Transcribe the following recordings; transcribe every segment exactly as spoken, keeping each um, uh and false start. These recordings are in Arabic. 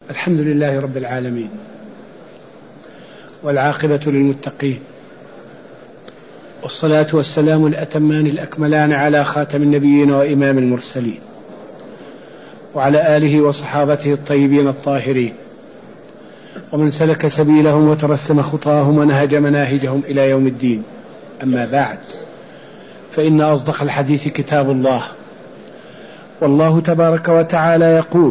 الحمد لله رب العالمين، والعاقبة للمتقين، والصلاة والسلام الأتمان الأكملان على خاتم النبيين وإمام المرسلين، وعلى آله وصحابته الطيبين الطاهرين، ومن سلك سبيلهم وترسم خطاهم ونهج مناهجهم إلى يوم الدين. أما بعد، فإن أصدق الحديث كتاب الله، والله تبارك وتعالى يقول: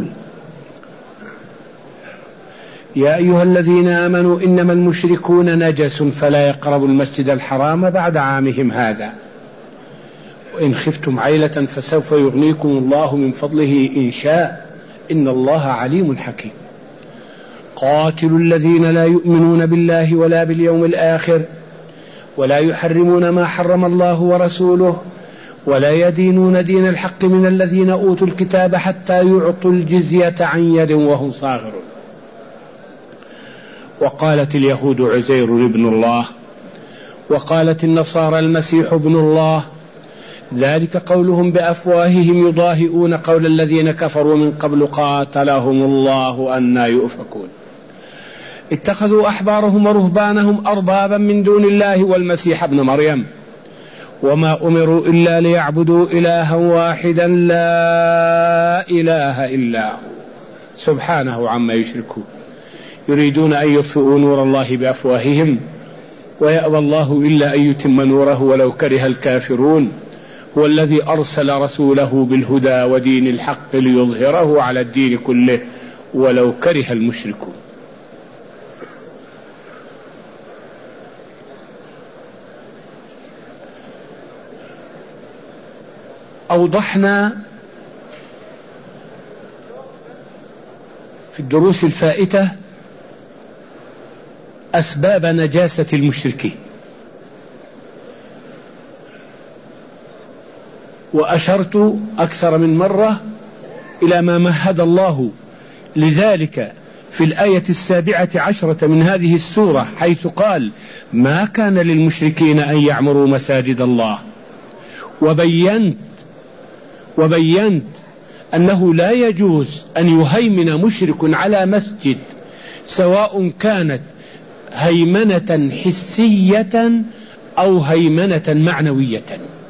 يا أيها الذين آمنوا إنما المشركون نجس فلا يقربوا المسجد الحرام بعد عامهم هذا، وإن خفتم عيلة فسوف يغنيكم الله من فضله إن شاء، إن الله عليم حكيم. قاتلوا الذين لا يؤمنون بالله ولا باليوم الآخر، ولا يحرمون ما حرم الله ورسوله، ولا يدينون دين الحق من الذين أوتوا الكتاب حتى يعطوا الجزية عن يد وهم صاغرون. وقالت اليهود عزير ابن الله، وقالت النصارى المسيح ابن الله، ذلك قولهم بأفواههم يضاهئون قول الذين كفروا من قبل قاتلهم الله أنى يؤفكون. اتخذوا أحبارهم ورهبانهم أربابا من دون الله والمسيح ابن مريم، وما أمروا إلا ليعبدوا إلها واحدا لا إله إلا هو سبحانه عما يشركون. يريدون أن يطفئوا نور الله بأفواههم ويأبى الله إلا أن يتم نوره ولو كره الكافرون. هو الذي أرسل رسوله بالهدى ودين الحق ليظهره على الدين كله ولو كره المشركون. أوضحنا في الدروس الفائتة أسباب نجاسة المشركين، وأشرت أكثر من مرة إلى ما مهد الله لذلك في الآية السابعة عشرة من هذه السورة، حيث قال: ما كان للمشركين أن يعمروا مساجد الله. وبينت وبينت أنه لا يجوز أن يهيمن مشرك على مسجد، سواء كانت هيمنة حسية أو هيمنة معنوية.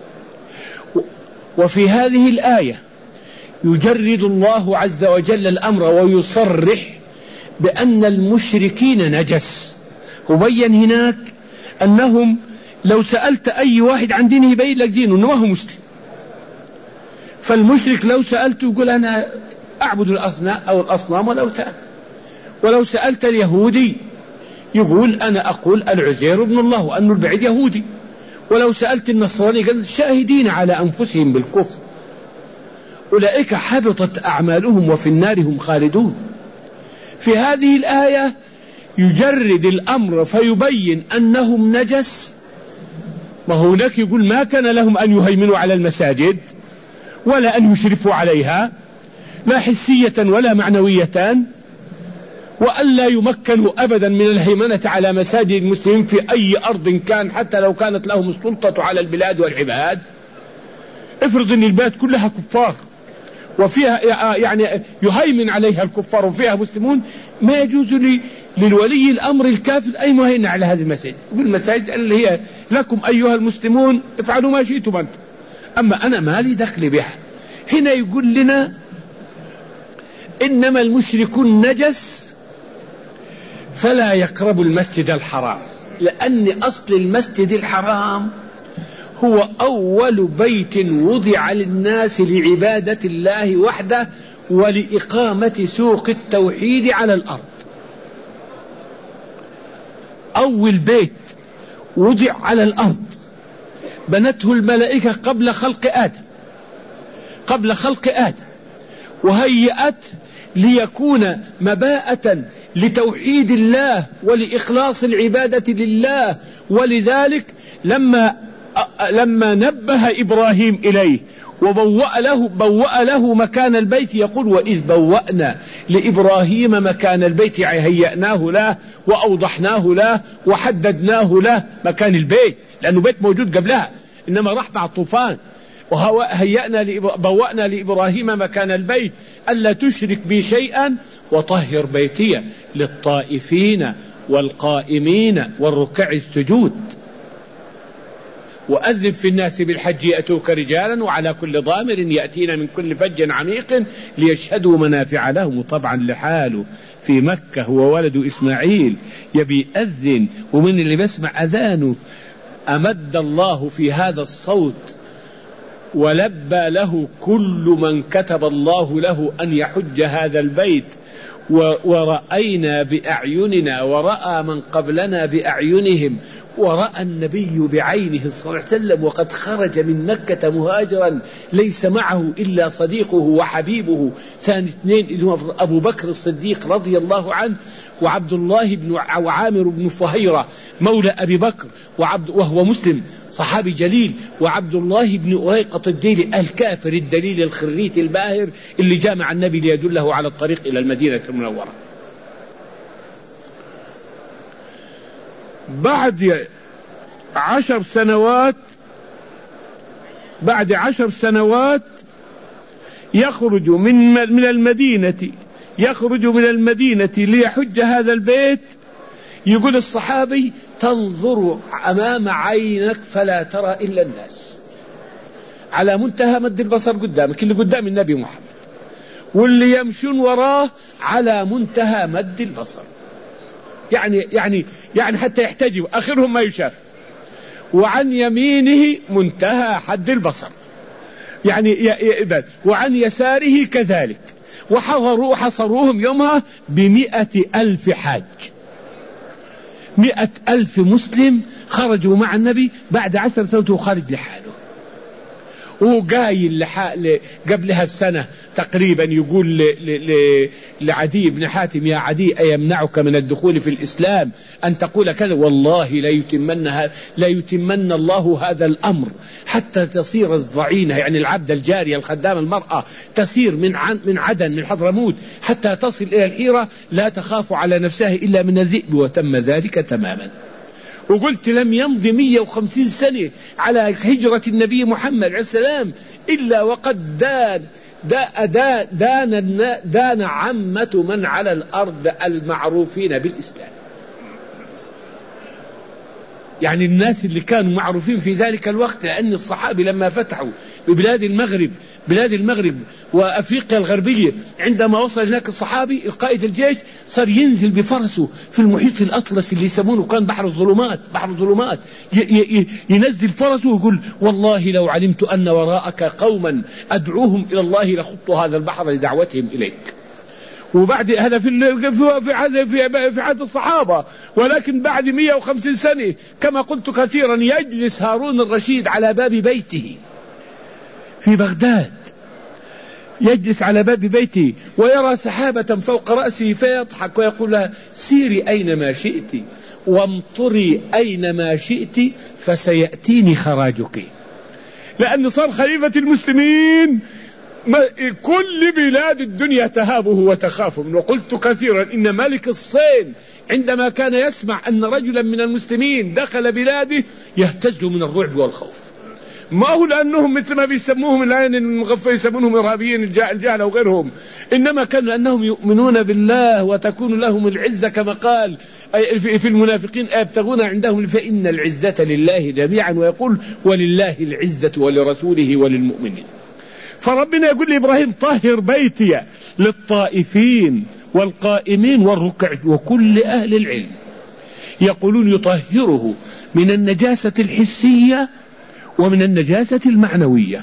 وفي هذه الآية يجرد الله عز وجل الأمر ويصرح بأن المشركين نجس. وبين هناك أنهم لو سألت أي واحد عن دينه يبين لك دينه أنه ما هو مسلم. فالمشرك لو سألته يقول أنا أعبد الأصنام أو الأصنام والأوثان. ولو سألت اليهودي يقول أنا أقول العزير ابن الله وأن البعيد يهودي. ولو سألت النصراني قال شاهدين على أنفسهم بالكفر. أولئك حبطت أعمالهم وفي النار هم خالدون. في هذه الآية يجرد الأمر فيبين أنهم نجس. ما هناك يقول ما كان لهم أن يهيمنوا على المساجد ولا أن يشرفوا عليها، لا حسية ولا معنوية، وأن لا يمكنوا أبدا من الهيمنة على مساجد المسلمين في أي أرض كان، حتى لو كانت لهم السلطة على البلاد والعباد. افرض أن البلاد كلها كفار وفيها يعني يهيمن عليها الكفار وفيها مسلمون، ما يجوز للولي الأمر الكافر أي مهيمنة على هذه المساجد. والمساجد اللي هي لكم أيها المسلمون افعلوا ما شئتم أنتم، أما أنا ما لي دخل بها. هنا يقول لنا إنما المشركون نجس فلا يقربوا المسجد الحرام، لأن أصل المسجد الحرام هو أول بيت وضع للناس لعبادة الله وحده ولإقامة سوق التوحيد على الأرض. أول بيت وضع على الأرض بنته الملائكة قبل خلق آدم قبل خلق آدم وهيئت ليكون مباءة لتوحيد الله ولإخلاص العبادة لله. ولذلك لما لما نبه إبراهيم إليه وبوأ له, بوأ له مكان البيت، يقول: وإذ بوأنا لإبراهيم مكان البيت هيأناه له وأوضحناه له وحددناه له مكان البيت، لأنه بيت موجود قبلها، إنما راح مع الطوفان. وهيأنا بوأنا لإبراهيم مكان البيت ألا تشرك بي شيئا وطهر بيتي للطائفين والقائمين والركع السجود وأذن في الناس بالحج يأتوك رجالا وعلى كل ضامر يأتين من كل فج عميق ليشهدوا منافع لهم. طبعا لحاله في مكة هو ولد إسماعيل يبي أذن، ومن اللي بسمع أذانه أمد الله في هذا الصوت ولبى له كل من كتب الله له أن يحج هذا البيت، ورأينا بأعيننا ورأى من قبلنا بأعينهم، ورأى النبي بعينه صلى الله عليه وسلم وقد خرج من مكة مهاجرا ليس معه إلا صديقه وحبيبه ثاني اثنين إذ هو أبو بكر الصديق رضي الله عنه، وعبد الله بن وعامر بن فهيرة مولى أبي بكر وعبد وهو مسلم صحابي جليل، وعبد الله بن أريقة الديلي الكافر الدليل الخريت الباهر اللي جامع النبي ليدله على الطريق إلى المدينة المنورة. بعد عشر سنوات بعد عشر سنوات يخرج من من المدينة يخرج من المدينة ليحج هذا البيت. يقول الصحابي تنظر أمام عينك فلا ترى إلا الناس، على منتهى مد البصر قدامك اللي قدام النبي محمد، واللي يمشون وراه على منتهى مد البصر، يعني يعني يعني حتى يحتجب آخرهم ما يشاف، وعن يمينه منتهى حد البصر يعني وعن يساره كذلك. وحضروا حصروهم يومها بمئة ألف حاج، مئة ألف مسلم خرجوا مع النبي بعد عشر سنوات وخارج لحاله. وقايل قبلها بسنة تقريبا يقول لعدي بن حاتم يا عدي أيمنعك من الدخول في الإسلام أن تقول كذا؟ والله لا يتمن, لا يتمن الله هذا الأمر حتى تصير الضعينة يعني العبد الجارية الخدام المرأة تسير من من عدن من حضرموت حتى تصل إلى الحيرة لا تخاف على نفسها إلا من الذئب، وتم ذلك تماما. وقلت لم يمضي مئة وخمسين سنة على هجرة النبي محمد عليه السلام إلا وقد دان دان, دان, دان عامة من على الأرض المعروفين بالإسلام، يعني الناس اللي كانوا معروفين في ذلك الوقت، لأن الصحابة لما فتحوا ببلاد المغرب بلاد المغرب وأفريقيا الغربية عندما وصل هناك الصحابي القائد الجيش صار ينزل بفرسه في المحيط الأطلسي اللي يسمونه كان بحر الظلمات بحر الظلمات ينزل فرسه ويقول والله لو علمت أن وراءك قوما أدعوهم إلى الله لخطوا هذا البحر لدعوتهم إليك. وبعد هذا في في عهد في عهد الصحابة، ولكن بعد مئة وخمسين سنة كما قلت كثيرا يجلس هارون الرشيد على باب بيته في بغداد، يجلس على باب بيته ويرى سحابة فوق رأسه فيضحك ويقول لها سيري أينما شئت وامطري أينما شئت فسيأتيني خراجك، لأن صار خليفة المسلمين كل بلاد الدنيا تهابه وتخافه. وقلت كثيرا إن ملك الصين عندما كان يسمع أن رجلا من المسلمين دخل بلاده يهتز من الرعب والخوف، ما هو لأنهم مثل ما بيسموهم الآن المغفى يسمونهم إرهابيين الجهل وغيرهم، إنما كانوا أنهم يؤمنون بالله وتكون لهم العزة كما قال في المنافقين أيبتغون عندهم فإن العزة لله جميعا، ويقول ولله العزة ولرسوله وللمؤمنين. فربنا يقول لإبراهيم طهر بيتي للطائفين والقائمين والركع، وكل أهل العلم يقولون يطهره من النجاسة الحسية ومن النجاسة المعنوية.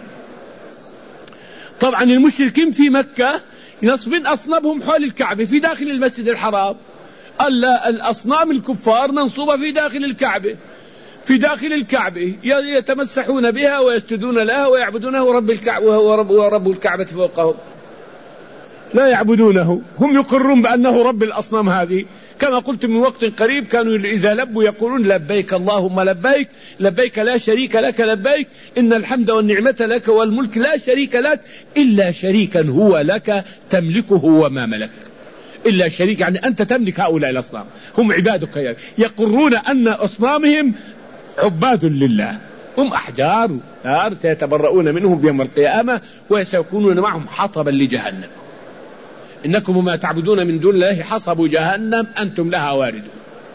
طبعا المشركين في مكة ينصبون أصنامهم حول الكعبة في داخل المسجد الحرام، ألا الأصنام الكفار منصوبة في داخل الكعبة في داخل الكعبة يتمسحون بها ويسجدون لها ويعبدونه رب الكعبة وهو رب, ورب الكعبة فوقهم، لا يعبدونه، هم يقرون بأنه رب الأصنام هذه. كما قلت من وقت قريب كانوا إذا لبوا يقولون لبيك اللهم لبيك لبيك لا شريك لك لبيك إن الحمد والنعمة لك والملك لا شريك لك إلا شريكا هو لك تملكه وما ملك، إلا شريك يعني أنت تملك هؤلاء الأصنام هم عبادك، يعني يقرون أن أصنامهم عباد لله هم أحجار نار سيتبرؤون منهم يوم القيامة وسيكونون معهم حطبا لجهنم. إنكم وما تعبدون من دون الله حصب جهنم أنتم لها واردون.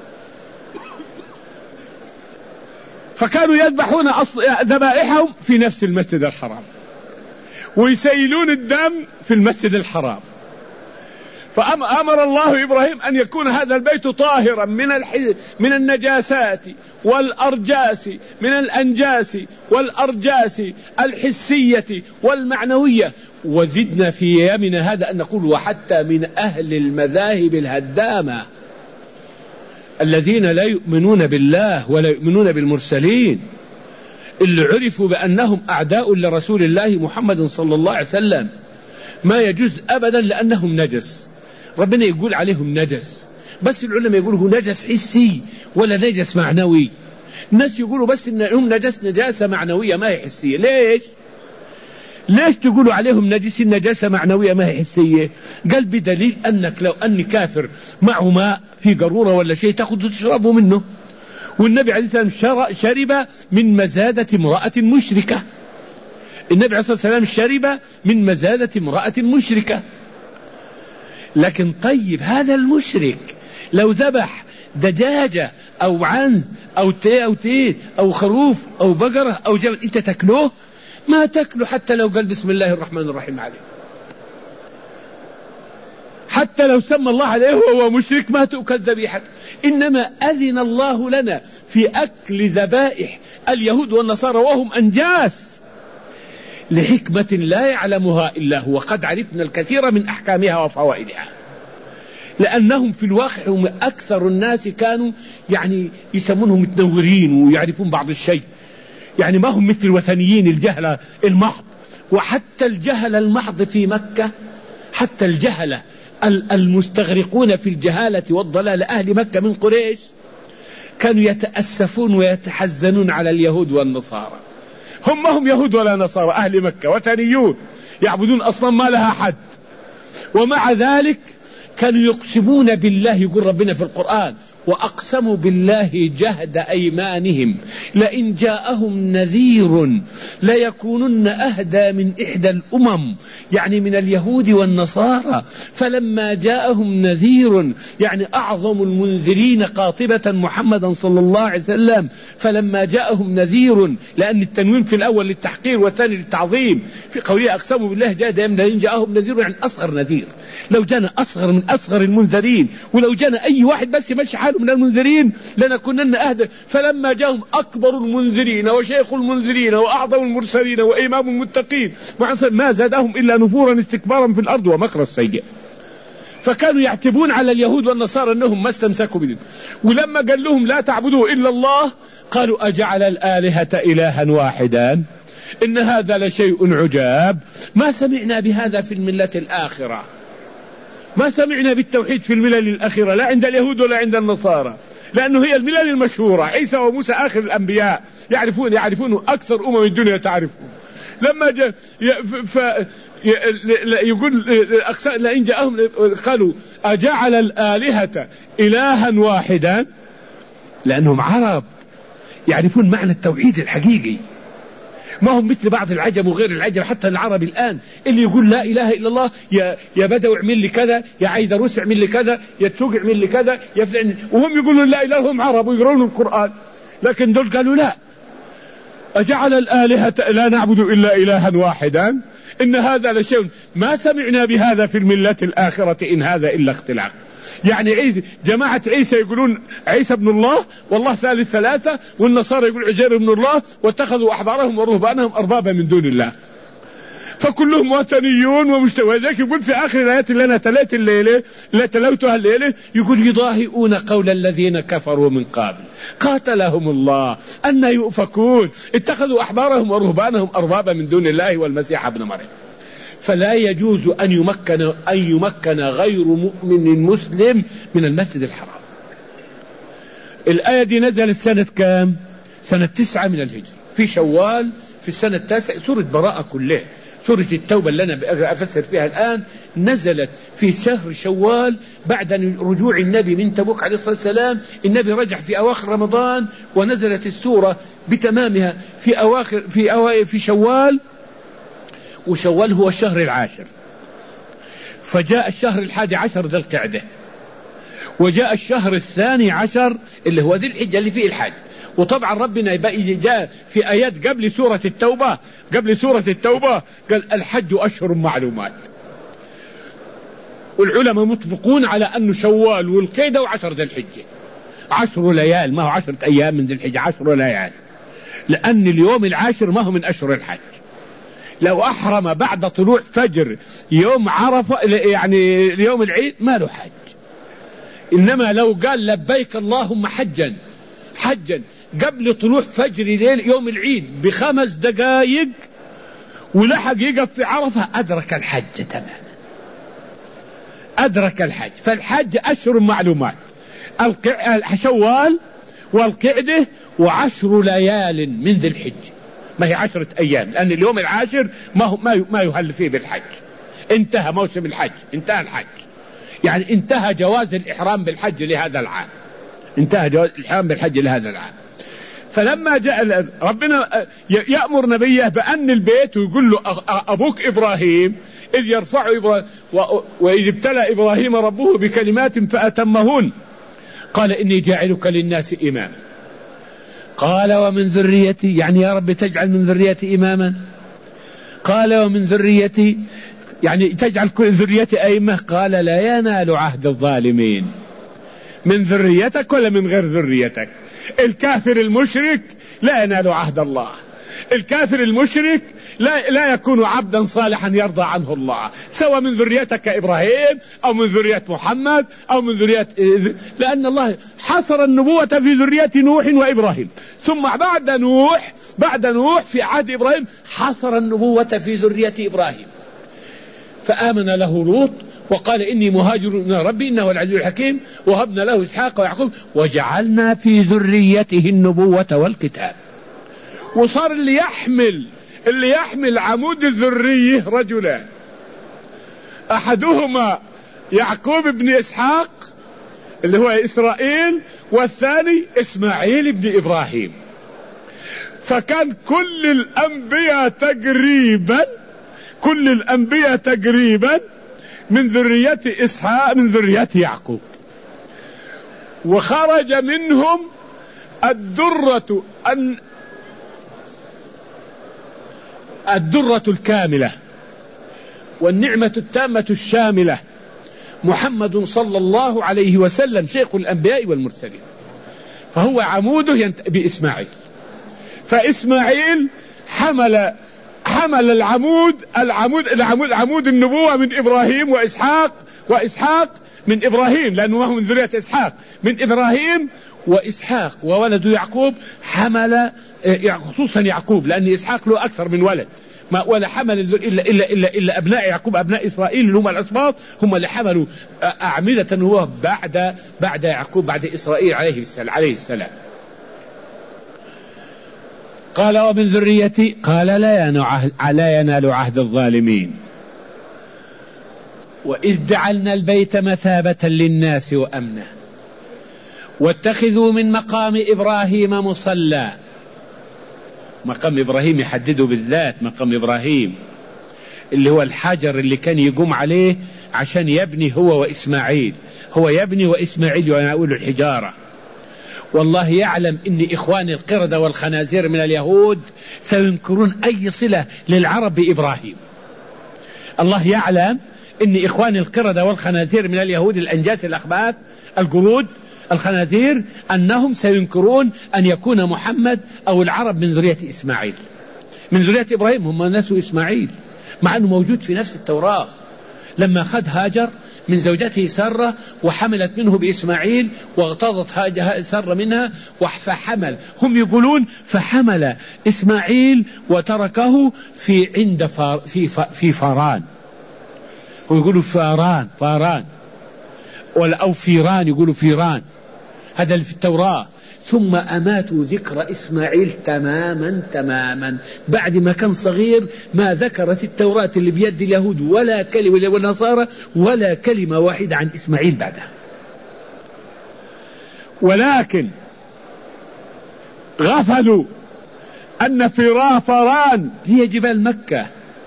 فكانوا يذبحون ذبائحهم في نفس المسجد الحرام ويسيلون الدم في المسجد الحرام. فأمر الله إبراهيم أن يكون هذا البيت طاهرا من من النجاسات والأرجاس، من الأنجاس والأرجاس الحسية والمعنوية. وزدنا في يومنا هذا أن نقول وحتى من أهل المذاهب الهدامة الذين لا يؤمنون بالله ولا يؤمنون بالمرسلين، اللي عرفوا بأنهم أعداء لرسول الله محمد صلى الله عليه وسلم، ما يجوز أبدا لأنهم نجس. ربنا يقول عليهم نجس، بس العلماء يقولوا نجس حسي ولا نجس معنوي. الناس يقولوا بس إنهم نجس نجاسة معنوية ما هي حسية. ليش؟ ليش تقولوا عليهم نجس نجاسة معنوية ما هي حسية؟ قال بدليل أنك لو أني كافر معه ماء في قارورة ولا شيء تأخذ وتشربه منه، والنبي عليه الصلاة والسلام شرب من مزادة امرأة مشركة. النبي عليه الصلاة والسلام شرب من مزادة امرأة مشركة. لكن طيب هذا المشرك لو ذبح دجاجة أو عنز أو تي أو تي أو خروف أو بقرة أو جمل، أنت تأكله؟ ما تأكله حتى لو قال بسم الله الرحمن الرحيم عليه، حتى لو سمى الله عليه وهو مشرك ما تؤكل ذبيحته. إنما أذن الله لنا في أكل ذبائح اليهود والنصارى وهم أنجاس لحكمة لا يعلمها إلا هو. قد عرفنا الكثير من أحكامها وفوائدها، لأنهم في الواقع هم أكثر الناس كانوا يعني يسمونهم متنورين ويعرفون بعض الشيء، يعني ما هم مثل الوثنيين الجهلة المحض. وحتى الجهل المحض في مكة، حتى الجهلة المستغرقون في الجهالة والضلال أهل مكة من قريش كانوا يتأسفون ويتحزنون على اليهود والنصارى. هم هم يهود ولا نصارى، أهل مكة وثنيون يعبدون أصلا ما لها حد، ومع ذلك كانوا يقسمون بالله. يقول ربنا في القرآن وأقسموا بالله جهد أيمانهم لئن جاءهم نذير ليكونن أهدى من إحدى الأمم، يعني من اليهود والنصارى. فلما جاءهم نذير يعني أعظم المنذرين قاطبة محمدا صلى الله عليه وسلم، فلما جاءهم نذير، لأن التنوين في الأول للتحقير والثاني للتعظيم، في قوله أقسموا بالله جهد أيمانهم لئن جاءهم نذير يعني أصغر نذير. لو جانا أصغر من أصغر المنذرين، ولو جانا أي واحد بس يمشي حاله من المنذرين لنكونن أهدى. فلما جاءهم أكبر المنذرين وشيخ المنذرين وأعظم المرسلين وإمام المتقين ما زادهم إلا نفورا استكبارا في الأرض ومكر السيء. فكانوا يعتبون على اليهود والنصارى أنهم ما استمسكوا بدين. ولما قال لهم لا تعبدوا إلا الله قالوا أجعل الآلهة إلها واحدا إن هذا لشيء عجاب ما سمعنا بهذا في الملة الآخرة. ما سمعنا بالتوحيد في الملل الأخيرة لا عند اليهود ولا عند النصارى، لأنه هي الملل المشهورة. عيسى وموسى آخر الأنبياء يعرفون يعرفون أكثر أمم الدنيا تعرفون. لما جاء ف يقول لئن جاءهم قالوا أجعل الآلهة إلها واحدا، لأنهم عرب يعرفون معنى التوحيد الحقيقي. ما هم مثل بعض العجم وغير العجم، حتى العرب الآن اللي يقول لا إله إلا الله يا يا بدو اعمل لي كذا، يا عيدروس اعمل لي كذا، يا تسوق اعمل لي كذا، يا فلان، وهم يقولون لا إله، هم عرب ويقرون القرآن. لكن دول قالوا لا، أجعل الآلهة لا نعبد إلا إلها واحدا إن هذا لشيء ما سمعنا بهذا في الملة الآخرة إن هذا إلا اختلاق. يعني عيسى جماعة عيسى يقولون عيسى ابن الله والله ثالث ثلاثة، والنصارى يقول عزير ابن الله، واتخذوا أحبارهم ورهبانهم أربابا من دون الله. فكلهم وثنيون ومجتمعون. وذلك يقول في آخر الآيات اللي أنا تليت الليلة اللي تلوتها الليلة يقول يضاهئون قول الذين كفروا من قبل قاتلهم الله أن يؤفكون اتخذوا أحبارهم ورهبانهم أربابا من دون الله والمسيح ابن مريم. فلا يجوز أن يمكن أن يمكن غير مؤمن مسلم من المسجد الحرام. الآية دي نزلت سنة كام؟ سنة تسعة من الهجرة، في شوال في السنة التاسعة. سورة براءة كلها سورة التوبة اللي أنا أفسر فيها الآن نزلت في شهر شوال بعد رجوع النبي من تبوك عليه الصلاة والسلام. النبي رجع في أواخر رمضان ونزلت السورة بتمامها في أواخر في أواخر في شوال، وشوال هو الشهر العاشر. فجاء الشهر الحادي عشر ذي القعدة، وجاء الشهر الثاني عشر اللي هو ذي الحجة اللي فيه الحج. وطبعا ربنا جاء في آيات قبل سورة التوبة قبل سورة التوبة قال الحج أشهر معلومات. والعلماء متفقون على أنه شوال والقعدة وعشر ذي الحجة عشر ليال، ما هو عشرة أيام من ذي الحجة، عشر ليال، لأن اليوم العاشر ما هو من أشهر الحج. لو أحرم بعد طلوع فجر يوم عرفة يعني يوم العيد ما له حج، إنما لو قال لبيك اللهم حجا حجا قبل طلوع فجر ليل يوم العيد بخمس دقائق ولحق يقف في عرفة أدرك الحج تماما، أدرك الحج. فالحج أشهر معلومات، شوال والقعدة وعشر ليال من ذي الحج، ما هي عشرة أيام، لأن اليوم العاشر ما هو ما يهل فيه بالحج، انتهى موسم الحج، انتهى الحج، يعني انتهى جواز الإحرام بالحج لهذا العام، انتهى جواز الإحرام بالحج لهذا العام. فلما جاء ربنا يأمر نبيه بأن البيت ويقول له أبوك إبراهيم إذ يرفع إبراهيم وإذ ابتلى إبراهيم ربه بكلمات فأتمهن قال إني جاعلك للناس إماما قال ومن ذريتي، يعني يا رب تجعل من ذريتي إماما، قال ومن ذريتي يعني تجعل كل ذريتي أئمة، قال لا ينال عهد الظالمين. من ذريتك ولا من غير ذريتك؟ الكافر المشرك لا ينال عهد الله، الكافر المشرك لا, لا يكون عبدا صالحا يرضى عنه الله، سواء من ذريتك إبراهيم أو من ذرية محمد أو من ذرية، لأن الله حصر النبوة في ذرية نوح وإبراهيم، ثم بعد نوح بعد نوح في عهد إبراهيم حصر النبوة في ذرية إبراهيم. فآمن له لوط وقال إني مهاجر إلى ربي إنه العزيز الحكيم، وهبنا له إسحاق ويعقوب وجعلنا في ذريته النبوة والكتاب. وصار اللي يحمل اللي يحمل عمود الذرية رجلان، أحدهما يعقوب بن إسحاق اللي هو إسرائيل، والثاني إسماعيل بن إبراهيم. فكان كل الأنبياء تقريبا كل الأنبياء تقريبا من ذرية إسحاق من ذرية يعقوب، وخرج منهم الدرة أن الدرة الكاملة والنعمة التامة الشاملة محمد صلى الله عليه وسلم شيخ الأنبياء والمرسلين. فهو عموده بإسماعيل، فإسماعيل حمل حمل العمود العمود العمود عمود النبوة من إبراهيم وإسحاق، وإسحاق من إبراهيم لأنه هو من ذرية إسحاق، من إبراهيم وإسحاق وولد يعقوب حمل خصوصا يعقوب لأن إسحاق له أكثر من ولد، ما ولا حمل إلا, إلا, إلا, إلا أبناء يعقوب أبناء إسرائيل اللي هم الأسباط هم اللي حملوا أعمدة النبوة بعد بعد يعقوب بعد إسرائيل عليه السلام عليه السلام. قال ومن ذريتي قال لا ينال عهد الظالمين وإذ جعلنا البيت مثابة للناس وأمنا واتخذوا من مقام إبراهيم مصلى. مقام إبراهيم يحدده بالذات، مقام إبراهيم اللي هو الحجر اللي كان يقوم عليه عشان يبني هو وإسماعيل، هو يبني وإسماعيل يناول الحجارة. والله يعلم إن إخوان القردة والخنازير من اليهود سينكرون أي صلة للعرب بإبراهيم. الله يعلم إن إخوان القردة والخنازير من اليهود الأنجاس الأخباث القرود الخنازير أنهم سينكرون أن يكون محمد أو العرب من ذرية إسماعيل من ذرية إبراهيم، هم ناس إسماعيل، مع أنه موجود في نفس التوراة. لما خد هاجر من زوجته سارة وحملت منه بإسماعيل واغتاظت سارة منها فحمل، هم يقولون فحمل إسماعيل وتركه في عند فار في في فاران، ويقولوا فاران فاران ولا أو فيران، يقولوا فيران هذا اللي في التوراة. ثم أماتوا ذكر إسماعيل تماما تماما، بعد ما كان صغير ما ذكرت التوراة اللي بيد اليهود ولا كلمة والنصارى ولا كلمة واحدة عن إسماعيل بعدها. ولكن غفلوا أن فرافران هي جبال مكة،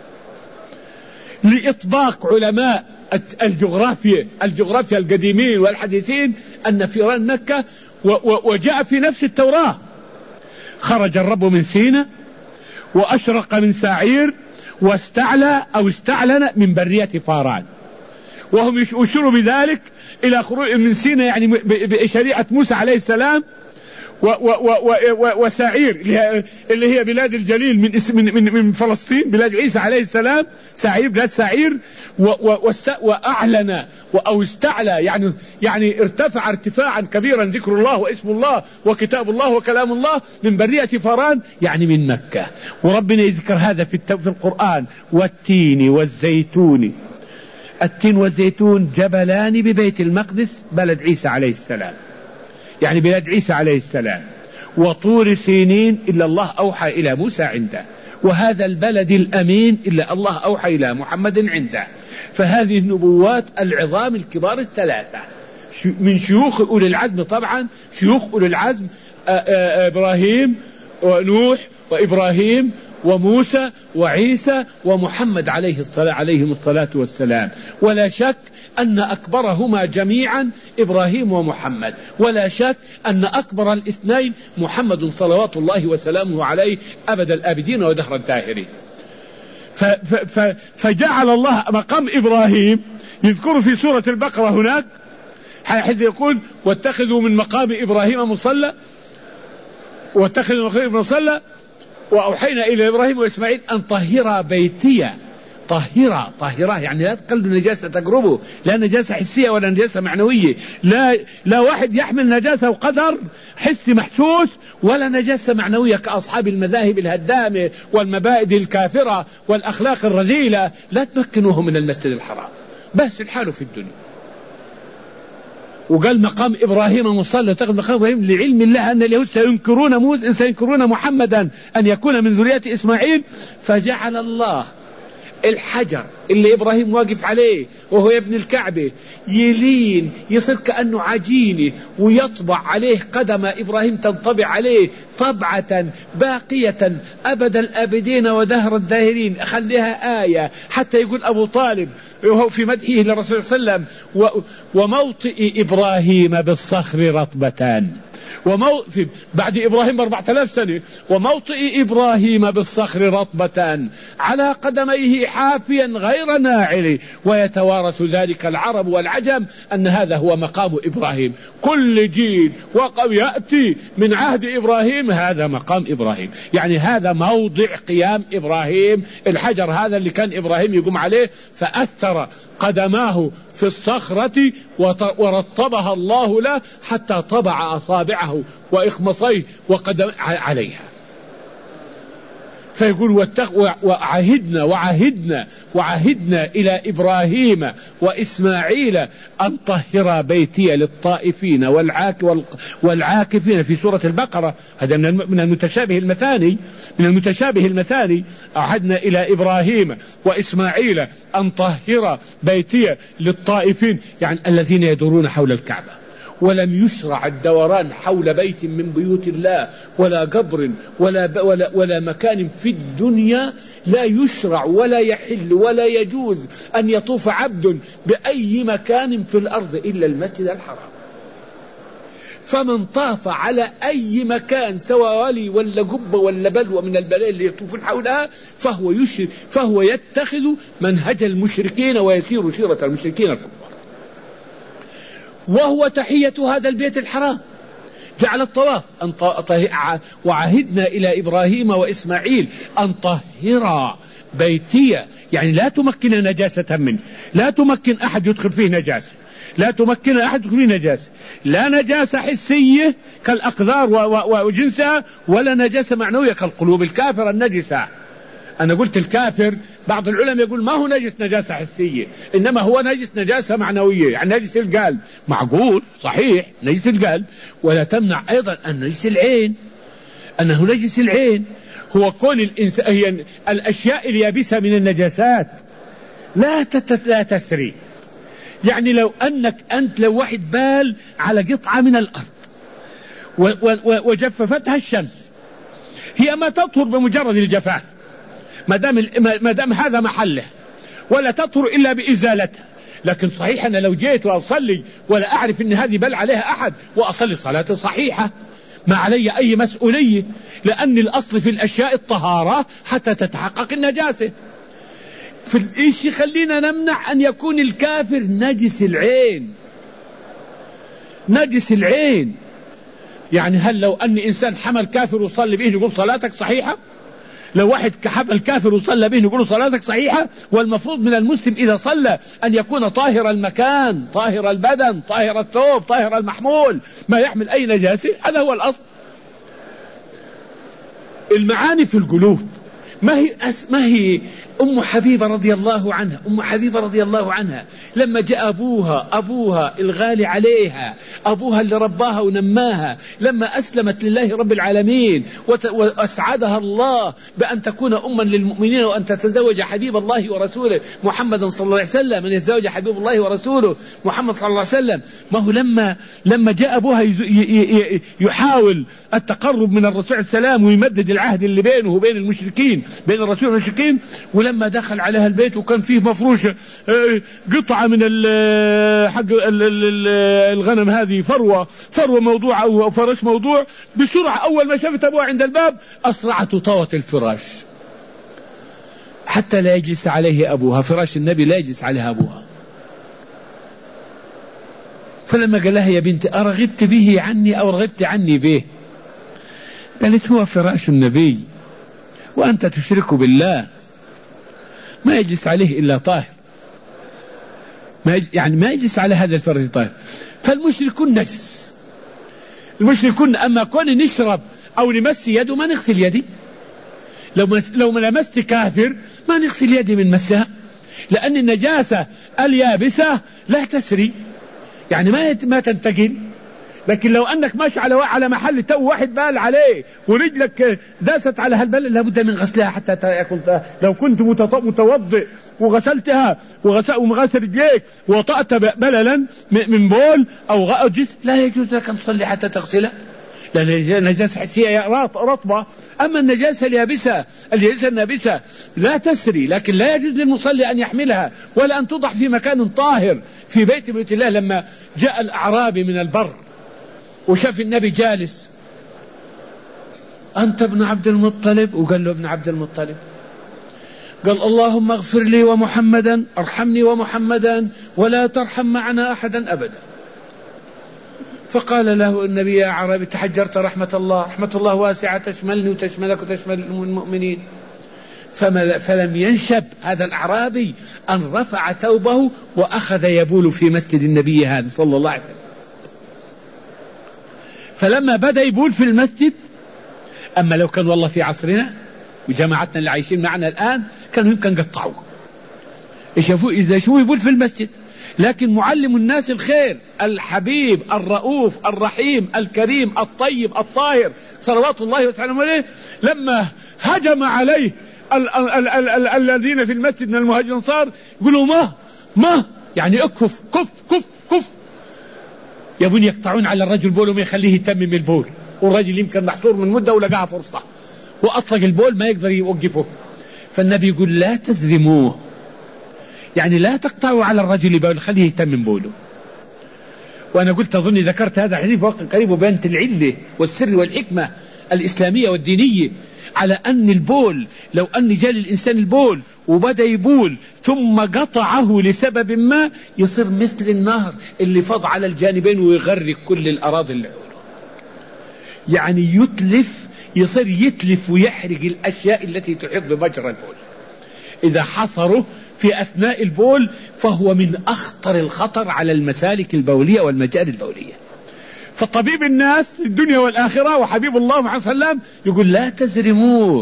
لإطباق علماء الجغرافيا الجغرافيا القديمين والحديثين أن فيران مكة، وجاء في نفس التوراة: خرج الرب من سينا وأشرق من سعير واستعلى أو استعلن من برية فاران. وهم يشيروا بذلك إلى خروج من سينا يعني بشريعة موسى عليه السلام، و و و و وسعير اللي هي بلاد الجليل من من من, من فلسطين، بلاد عيسى عليه السلام، سعير بلاد سعير، وأعلن أو استعلى يعني يعني ارتفع ارتفاعا كبيرا ذكر الله واسم الله وكتاب الله وكلام الله من برية فاران يعني من مكة. وربنا يذكر هذا في في القرآن: والتين والزيتون. التين والزيتون جبلان ببيت المقدس بلد عيسى عليه السلام، يعني بلاد عيسى عليه السلام. وطور سينين إلا الله أوحى إلى موسى عنده، وهذا البلد الأمين إلا الله أوحى إلى محمد عنده. فهذه النبوات العظام الكبار الثلاثة من شيوخ أولي العزم، طبعا شيوخ أولي العزم إبراهيم ونوح وإبراهيم وموسى وعيسى ومحمد عليه الصلاة عليهم الصلاة والسلام. ولا شك أن أكبرهما جميعا إبراهيم ومحمد، ولا شك أن أكبر الاثنين محمد صلوات الله وسلامه عليه أبد الآبدين ودهر الداهرين. فجعل الله مقام إبراهيم يذكر في سورة البقرة هناك، حيث يقول: واتخذوا من مقام إبراهيم مصلى، واتخذوا من مقام مصلى وأوحينا إلى إبراهيم وإسماعيل أن طهرا بيتي. طهرا طهرا يعني لا تقلدوا نجاسة تقربوا، لا نجاسة حسية ولا نجاسة معنوية، لا لا واحد يحمل نجاسة وقدر حسي محسوس، ولا نجاسة معنوية كأصحاب المذاهب الهدامة والمبادئ الكافرة والأخلاق الرذيلة، لا تمكنوهم من المسجد الحرام، بس الحال في الدنيا. وقال مقام إبراهيم مصلى، تقل مقام إبراهيم لعلم الله أن اليهود سينكرون موسى سينكرون محمدا أن يكون من ذرية إسماعيل، فجعل الله الحجر اللي إبراهيم واقف عليه وهو يبني الكعبة يلين يصير كأنه عجينة، ويطبع عليه قدم إبراهيم تنطبع عليه طبعة باقية أبد الآبدين ودهر الداهرين. أخليها آية حتى يقول أبو طالب وهو في مدحه للرسول صلى الله عليه وسلم: وموطئ إبراهيم بالصخر رطبتان. ومو... بعد إبراهيم بأربعة آلاف سنة: وموطئ إبراهيم بالصخر رطبة على قدميه حافيا غير ناعل، ويتوارث ذلك العرب والعجم أن هذا هو مقام إبراهيم. كل جيل وقم يأتي من عهد إبراهيم هذا مقام إبراهيم، يعني هذا موضع قيام إبراهيم، الحجر هذا اللي كان إبراهيم يقوم عليه، فأثر قدماه في الصخرة ورطبها الله له حتى طبع أصابعه وإخمصيه وقدم عليها. فيقول: وعهدنا وعهدنا وعهدنا إلى إبراهيم وإسماعيل أن طهر بيتي للطائفين والعاكفين في سورة البقرة. هذا من المتشابه المثاني من المتشابه المثاني عهدنا إلى إبراهيم وإسماعيل أن طهر بيتي للطائفين، يعني الذين يدورون حول الكعبة. ولم يشرع الدوران حول بيت من بيوت الله ولا قبر ولا, ولا, ولا مكان في الدنيا لا يشرع ولا يحل ولا يجوز أن يطوف عبد بأي مكان في الأرض إلا المسجد الحرام. فمن طاف على أي مكان سواء ولي ولا قبة ولا بلوى من البلاء اللي يطوفون حولها فهو, يشرك فهو يتخذ منهج المشركين ويسير سيرة المشركين الكفار. وهو تحية هذا البيت الحرام جعل الطواف أن وعهدنا إلى إبراهيم وإسماعيل أن طهرا بيتي، يعني لا تمكن نجاسة منه، لا تمكن أحد يدخل فيه نجاسة، لا تمكن أحد يدخل فيه نجاسة، لا نجاسة حسية كالأقذار وجنسها، ولا نجاسة معنوية كالقلوب الكافرة النجسة أنا قلت الكافر بعض العلماء يقول ما هو نجس نجاسة حسية، إنما هو نجس نجاسة معنوية، يعني نجس القلب. معقول صحيح نجس القلب، ولا تمنع أيضا أن نجس العين، أنه نجس العين. هو كون الإنسان هي الأشياء اليابسة من النجاسات لا لا تسري. يعني لو أنك أنت لو واحد بال على قطعة من الأرض وجففتها الشمس، هي ما تطهر بمجرد الجفاف ما دام ما دام هذا محله، ولا تطهر إلا بإزالتها. لكن صحيح أنا لو جيت وأصلي ولا أعرف أن هذه بل عليها أحد وأصلي صلاة صحيحة ما علي أي مسؤولية، لأن الأصل في الأشياء الطهارة حتى تتحقق النجاسة. فالإيش يخلينا نمنع أن يكون الكافر نجس العين؟ نجس العين يعني هل لو أن إنسان حمل كافر وصلي به نقول صلاتك صحيحة؟ لو واحد حمل كافر وصلى به نقول صلاتك صحيحة؟ والمفروض من المسلم إذا صلى أن يكون طاهر المكان، طاهر البدن، طاهر الثوب، طاهر المحمول، ما يحمل أي نجاسة. هذا هو الأصل. المعاني في القلوب ما هي أس ما هي أم حبيبة رضي الله عنها، أم حبيبة رضي الله عنها لما جاء أبوها أبوها الغالي عليها، أبوها اللي رباها ونماها، لما أسلمت لله رب العالمين وأسعدها الله بأن تكون أما للمؤمنين وأن تتزوج حبيب الله ورسوله محمد صلى الله عليه وسلم، أن يتزوج حبيب الله ورسوله محمد صلى الله عليه وسلم. ما هو لما لما جاء أبوها يحاول التقرب من الرسول عليه السلام ويمدد العهد اللي بينه وبين المشركين، بين الرسول والمشركين، ولما دخل عليها البيت وكان فيه مفروشة قطعة من حق الغنم هذه فروة فروة موضوع أو فرش موضوع، بسرعة أول ما شافت أبوها عند الباب أسرعت وطوت الفراش حتى لا يجلس عليه أبوها، فراش النبي لا يجلس عليها أبوها. فلما قال لها يا بنتي أرغبت به عني أو رغبت عني به؟ قالت هو فراش النبي وأنت تشرك بالله، ما يجلس عليه إلا طاهر، ما يعني ما يجلس على هذا الفرج طاهر. فالمشركون نجس، المشركون أما كون نشرب أو نمس يده ما نغسل يدي، لو لو لمست كافر ما نغسل يدي من مسها، لأن النجاسة اليابسة لا تسري، يعني ما ما تنتقل. لكن لو أنك ماشي على على محل تو واحد بال عليه ورجلك داست على هالبل لابد من غسلها حتى تأكلها. لو كنت متوضئ وغسلتها وغسل رجليك وطأت بللا من بول أو غأجس لا يجوز لك أن تصلي حتى تغسلها، لأن النجاسة حسية رطبة. أما النجاسة اليابسة النجاسة النابسة لا تسري، لكن لا يجوز للمصلي أن يحملها ولا أن توضع في مكان طاهر في بيت بيت الله. لما جاء الأعرابي من البر وشاف النبي جالس، أنت ابن عبد المطلب؟ وقال له ابن عبد المطلب. قال اللهم اغفر لي ومحمدا، ارحمني ومحمدا ولا ترحم معنا أحدا أبدا. فقال له النبي يا أعرابي تحجرت رحمة الله، رحمة الله واسعة تشملني وتشملك وتشمل المؤمنين. فلم ينشب هذا الأعرابي أن رفع ثوبه وأخذ يبول في مسجد النبي هذا صلى الله عليه وسلم. فلما بدأ يبول في المسجد، أما لو كان والله في عصرنا وجماعتنا اللي عايشين معنا الآن كانوا يمكن قطعوه يشوفوا إذا شو يبول في المسجد. لكن معلم الناس الخير الحبيب الرؤوف الرحيم الكريم الطيب الطاهر صلوات الله وسلامه عليه لما هجم عليه ال- ال- ال- ال- الذين في المسجد من المهاجرين صار يقولوا ما ما يعني اكف كف كف كف يبون يقطعون على الرجل بول وما يخليه يتمم البول، والرجل يمكن محصور من مدة ولقاها فرصة وأطلق البول ما يقدر يوقفه. فالنبي يقول لا تزرموه، يعني لا تقطعوا على الرجل بول، خليه يتمم بوله. وأنا قلت أظني ذكرت هذا الحديث في وقت قريب وبينت العلة والسر والحكمة الإسلامية والدينية على أن البول لو أن جاء الإنسان البول وبدأ يبول ثم قطعه لسبب ما يصير مثل النهر اللي فاض على الجانبين ويغرق كل الأراضي اللي حوله، يعني يتلف، يصير يتلف ويحرق الأشياء التي تحيط بمجرى البول. إذا حصره في أثناء البول فهو من أخطر الخطر على المسالك البولية والمجاري البولية. فطبيب الناس الدنيا والآخرة وحبيب الله محمد صلى الله عليه وسلم يقول لا تزرموه،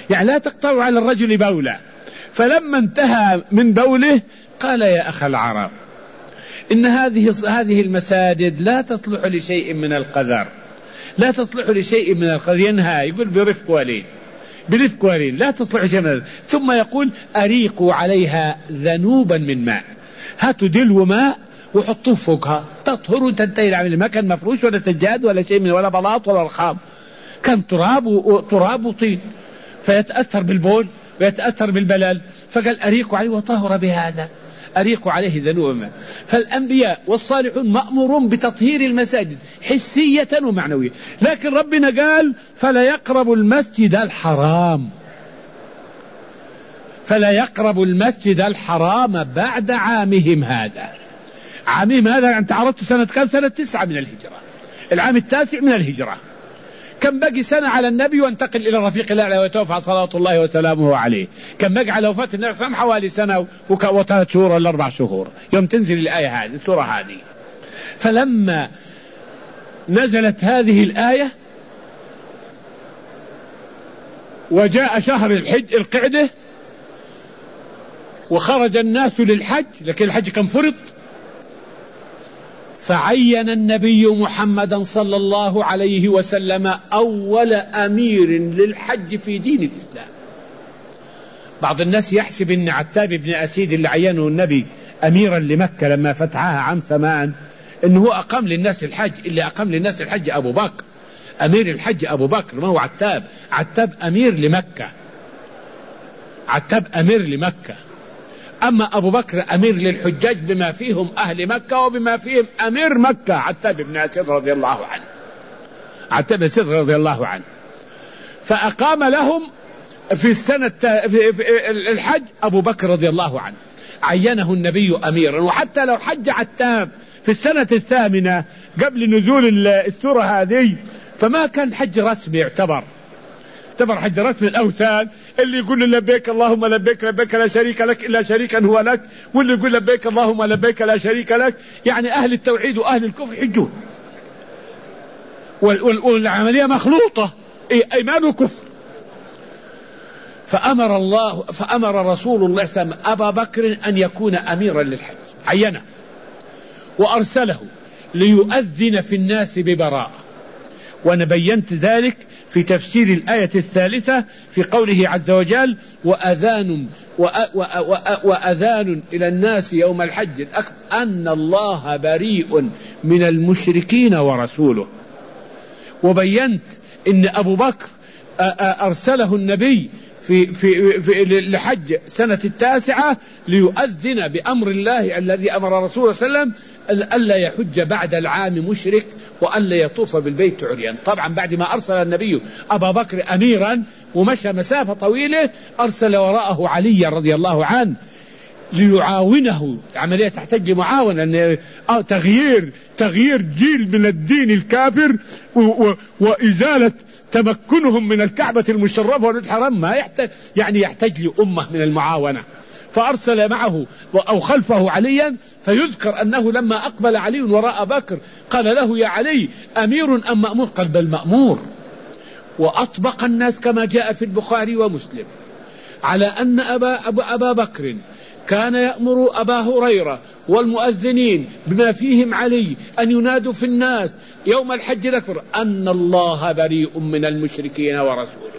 يعني لا تقطعوا على الرجل بولا. فلما انتهى من بوله قال يا أخ العرب إن هذه هذه المساجد لا تصلح لشيء من القذر، لا تصلح لشيء من القذر. ينهى يقول برفق ولين برفق ولين لا تصلح لشيء من القذر. ثم يقول أريقوا عليها ذنوبا من ماء، هاتوا دلو ماء وحطوه فوقها تطهر وتنتهي العملية. ما كان مفروش ولا سجاد ولا شيء من ولا بلاط ولا رخام، كان تراب وتراب وطين فيتأثر بالبول ويتأثر بالبلل. فقال أريقوا عليه وطهر بهذا، أريقوا عليه ذنوبا. فالأنبياء والصالحون مأمورون بتطهير المساجد حسية ومعنوية، لكن ربنا قال فلا يقربوا المسجد الحرام، فلا يقربوا المسجد الحرام بعد عامهم هذا. عامهم هذا أنت عرضت سنة كم؟ سنة تسعة من الهجرة، العام التاسع من الهجرة. كم بقي سنة على النبي وانتقل إلى الرفيق الأعلى وتوفى صلوات الله وسلامه عليه؟ كم بقي على وفاة النبي صلى الله عليه وسلم؟ حوالي سنة وثلاث شهور ولا أربع شهور يوم تنزل الآية هذه السورة هذه. فلما نزلت هذه الآية وجاء شهر الحج القعدة وخرج الناس للحج، لكن الحج كان فرض، فعين النبي محمدا صلى الله عليه وسلم أول أمير للحج في دين الإسلام. بعض الناس يحسب أن عتاب بن أسيد اللي عينه النبي أميرا لمكة لما فتحها عام ثمان أنه هو أقام للناس الحج، اللي أقام للناس الحج أبو بكر، أمير الحج أبو بكر، ما هو عتاب. عتاب أمير لمكة، عتاب أمير لمكة. أما أبو بكر أمير للحجاج بما فيهم أهل مكة وبما فيهم أمير مكة عتاب بن أسيد رضي الله عنه، عتاب بن أسيد رضي الله عنه. فأقام لهم في السنة في الحج أبو بكر رضي الله عنه، عينه النبي أميرا. وحتى لو حج عتاب في السنة الثامنة قبل نزول السورة هذه فما كان حج رسمي، يعتبر اعتبر حج رسمي الأوثان، اللي يقول لبيك اللهم لبيك لبيك لا شريك لك إلا شريكا هو لك، واللي يقول لبيك اللهم لبيك لا شريك لك، يعني أهل التوحيد وأهل الكفر يحجون، والعملية مخلوطة إيمان وكفر. فأمر الله فأمر رسول الله صلى الله عليه وسلم أبا بكر أن يكون أميرا للحج، عينه وأرسله ليؤذن في الناس ببراءة. وأنا بينت ذلك في تفسير الآية الثالثة في قوله عز وجل وأذان, وأذان إلى الناس يوم الحج الأكبر أن الله بريء من المشركين ورسوله. وبينت إن أبو بكر أرسله النبي في في في لحج سنة التاسعة ليؤذن بأمر الله الذي أمر رسوله صلى الله عليه وسلم ألا يحج بعد العام مشرك وألا يطوف بالبيت عريان. طبعا بعد ما أرسل النبي أبا بكر أميرا ومشى مسافة طويلة أرسل وراءه علي رضي الله عنه ليعاونه. العملية تحتاج معاونة، تغيير تغيير جيل من الدين الكافر وإزالة تمكنهم من الكعبة المشرفة والحرم، ما يحتاج يعني يحتاج لأمة من المعاونة. فأرسل معه أو خلفه عليا، فيذكر أنه لما أقبل علي وراء بكر قال له يا علي أمير أم مأمور؟ قال بل مأمور. وأطبق الناس كما جاء في البخاري ومسلم على أن أبا, أبا, أبا بكر كان يأمر أبا هريرة والمؤذنين بما فيهم علي أن ينادوا في الناس يوم الحج الأكبر أن الله بريء من المشركين ورسوله،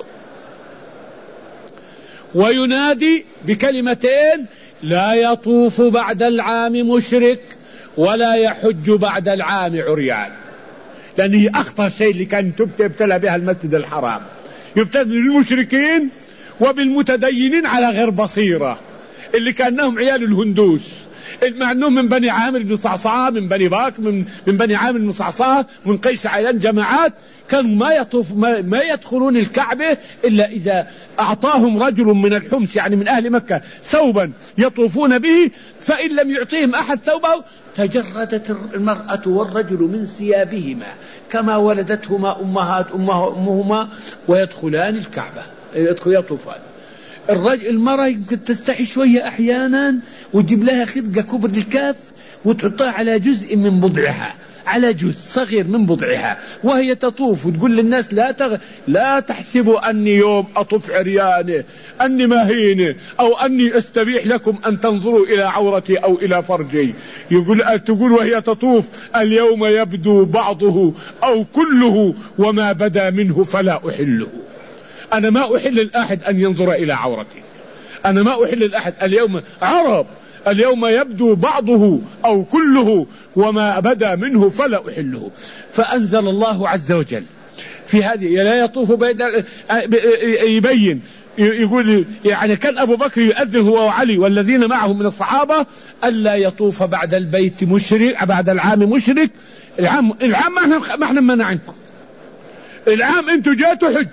وينادي بكلمتين لا يطوف بعد العام مشرك ولا يحج بعد العام عريان، لأن هي أخطر شيء اللي كان يبتلى بها المسجد الحرام، يبتلى بالمشركين وبالمتدينين على غير بصيرة اللي كأنهم عيال الهندوس، مع أنهم من بني عامر بن صعصعة من بني باك من, من بني عامر بن صعصعة من قيس عيان جماعات كانوا ما, يطوف ما, ما يدخلون الكعبة إلا إذا أعطاهم رجل من الحمص يعني من أهل مكة ثوبا يطوفون به، فإن لم يعطيهم أحد ثوبه تجردت المرأة والرجل من ثيابهما كما ولدتهما أمهات أمهما ويدخلان الكعبة يدخل يطوفان. الرجل المرأة يمكن تستحي شوية أحيانا وتجيب لها خدقة كبر الكاف وتحطها على جزء من بضعها على جزء صغير من بضعها وهي تطوف وتقول للناس لا تغ... لا تحسبوا أني يوم أطوف عريانة أني مهينة أو أني أستبيح لكم أن تنظروا إلى عورتي أو إلى فرجي. يقول تقول وهي تطوف اليوم يبدو بعضه أو كله وما بدا منه فلا أحله. أنا ما أحل الأحد أن ينظر إلى عورتي. أنا ما أحل الأحد اليوم عرب اليوم يبدو بعضه أو كله وما بدا منه فلا أحله. فأنزل الله عز وجل في هذه لا يطوف بين يبين يقول يعني كان أبو بكر يؤذن هو وعلي والذين معه من الصحابة ألا يطوف بعد البيت مشرك بعد العام مشرك. العام العام ما احنا منع عنكم العام انتوا جاتوا حج.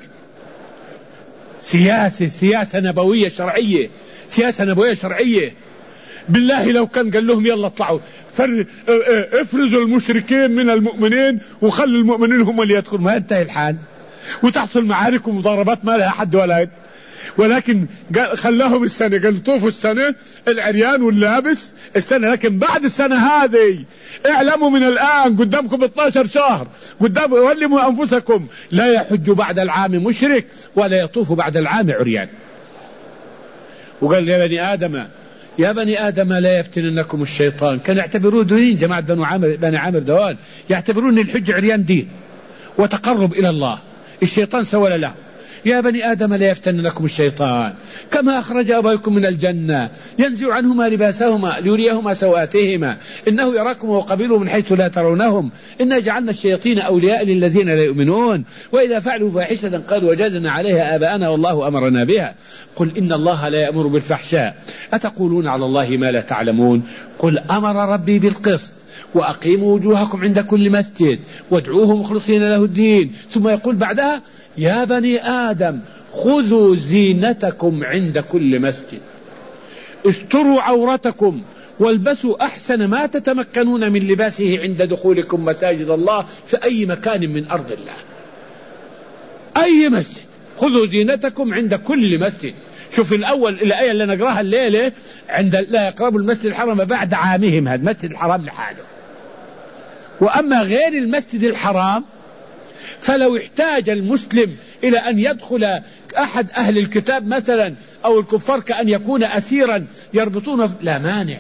سياسة سياسة نبوية شرعية سياسة نبوية شرعية. بالله لو كان قال لهم يلا اطلعوا افرزوا المشركين من المؤمنين وخلوا المؤمنين هم اللي يدخلوا ما انتهي الحال وتحصل معارك ومضاربات ما لها حد ولا عد. ولكن خلاهم السنة قال طوفوا السنة العريان واللابس السنة. لكن بعد السنة هذه اعلموا من الآن قدامكم اثني عشر شهر قدام ولموا أنفسكم لا يحج بعد العام مشرك ولا يطوف بعد العام عريان. وقال يا بني آدم يا بني آدم لا يفتننكم الشيطان. كان يعتبرون دين جماعة بنو عامر بني عامر دوال يعتبرون الحج عريان دين وتقرب إلى الله. الشيطان سول له يا بني آدم لا يفتننكم الشيطان كما أخرج أبويكم من الجنة ينزع عنهما لباسهما ليريهما سوآتهما إنه يراكم وقبيله من حيث لا ترونهم إنا جعلنا الشياطين أولياء للذين لا يؤمنون وإذا فعلوا فاحشة قالوا وجدنا عليها آباءنا والله أمرنا بها قل إن الله لا يأمر بالفحشاء أتقولون على الله ما لا تعلمون قل أمر ربي بالقسط وأقيموا وجوهكم عند كل مسجد وادعوه مخلصين له الدين. ثم يقول بعدها يا بني آدم خذوا زينتكم عند كل مسجد استروا عورتكم والبسوا أحسن ما تتمكنون من لباسه عند دخولكم مساجد الله في أي مكان من أرض الله. أي مسجد خذوا زينتكم عند كل مسجد. شوف الأول الآية اللي نقراها الليلة عند لا يقربوا المسجد الحرام بعد عامهم هذا المسجد الحرام لحاله. وأما غير المسجد الحرام فلو احتاج المسلم إلى أن يدخل أحد أهل الكتاب مثلا أو الكفار كأن يكون أسيرا يربطونه لا مانع.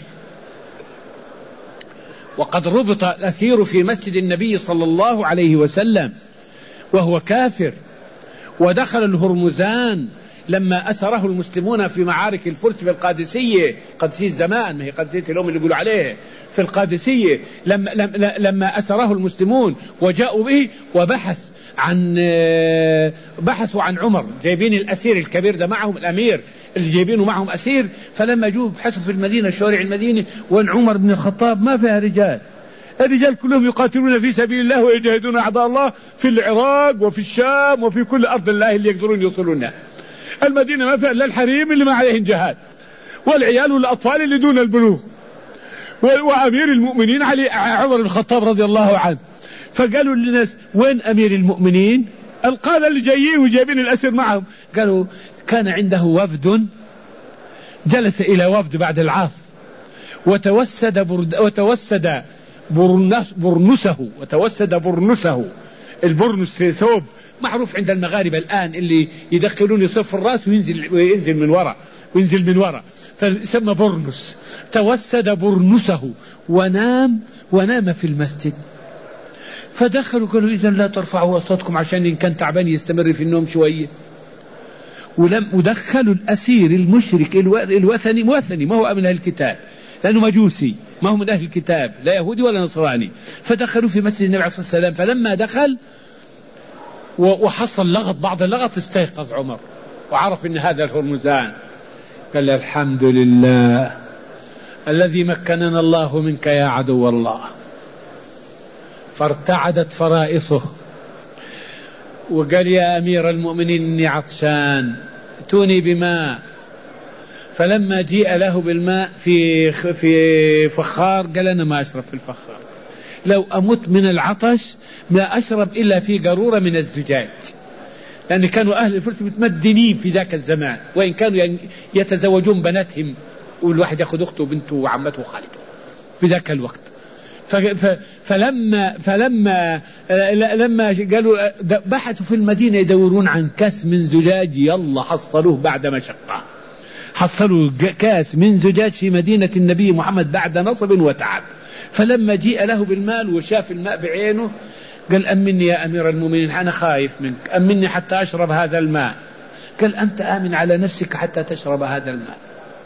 وقد ربط الأسير في مسجد النبي صلى الله عليه وسلم وهو كافر ودخل الهرمزان لما أسره المسلمون في معارك الفرس في القادسية قادسية الزمان ما هي قادسية اليوم اللي يقولوا عليه في القادسية لما, لما, لما أسره المسلمون وجاءوا به وبحث عن بحثوا عن عمر جايبين الأسير الكبير ده معهم الأمير اللي جايبينه معهم أسير. فلما جوا بحثوا في المدينة شوارع المدينة وان عمر بن الخطاب ما فيها رجال. الرجال كلهم يقاتلون في سبيل الله ويجاهدون أعداء الله في العراق وفي الشام وفي كل أرض الله اللي يقدرون يوصلونها. المدينة ما فيها إلا الحريم اللي ما عليهم جهاد والعيال والأطفال اللي دون البلوغ وأمير المؤمنين علي عمر بن الخطاب رضي الله عنه. فقالوا للناس وين أمير المؤمنين؟ قال اللي جايين وجايبين الأسر معهم. قالوا كان عنده وفد جلس إلى وفد بعد العصر وتوسد برد وتوسد برنس برنسه وتوسد برنسه. البرنس ثوب معروف عند المغاربة الآن اللي يدخلون يصف الرأس وينزل وينزل من وراء وينزل من وراء فسمى برنس. توسد برنسه ونام ونام في المسجد. فدخلوا قالوا إذا لا ترفعوا أصواتكم عشان إن كان تعبان يستمر في النوم شوية. ولم ودخلوا الأسير المشرك الوثني موثني ما هو من أهل الكتاب لأنه مجوسي ما هو من أهل الكتاب لا يهودي ولا نصراني. فدخلوا في مسجد النبي عليه الصلاة والسلام. فلما دخل وحصل لغط بعض اللغط استيقظ عمر وعرف ان هذا الهرمزان. قال الحمد لله الذي مكننا الله منك يا عدو الله. فارتعدت فرائصه وقال يا أمير المؤمنين إني عطشان اتوني بماء. فلما جيء له بالماء في في فخار قال أنا ما أشرب في الفخار لو أمت من العطش لا أشرب إلا في قارورة من الزجاج. لأن كانوا أهل الفرس متمدنين في ذاك الزمان وإن كانوا يتزوجون بناتهم والواحد يأخذ أخته وبنته وعمته وخالته في ذاك الوقت. فلما فلما لما قالوا بحثوا في المدينة يدورون عن كاس من زجاج، يلا حصلوه بعد مشقة، حصلوا كاس من زجاج في مدينة النبي محمد بعد نصب وتعب. فلما جيء له بالمال وشاف الماء بعينه قال أمني يا أمير المؤمنين أنا خايف منك، أمني حتى أشرب هذا الماء. قال أنت آمن على نفسك حتى تشرب هذا الماء.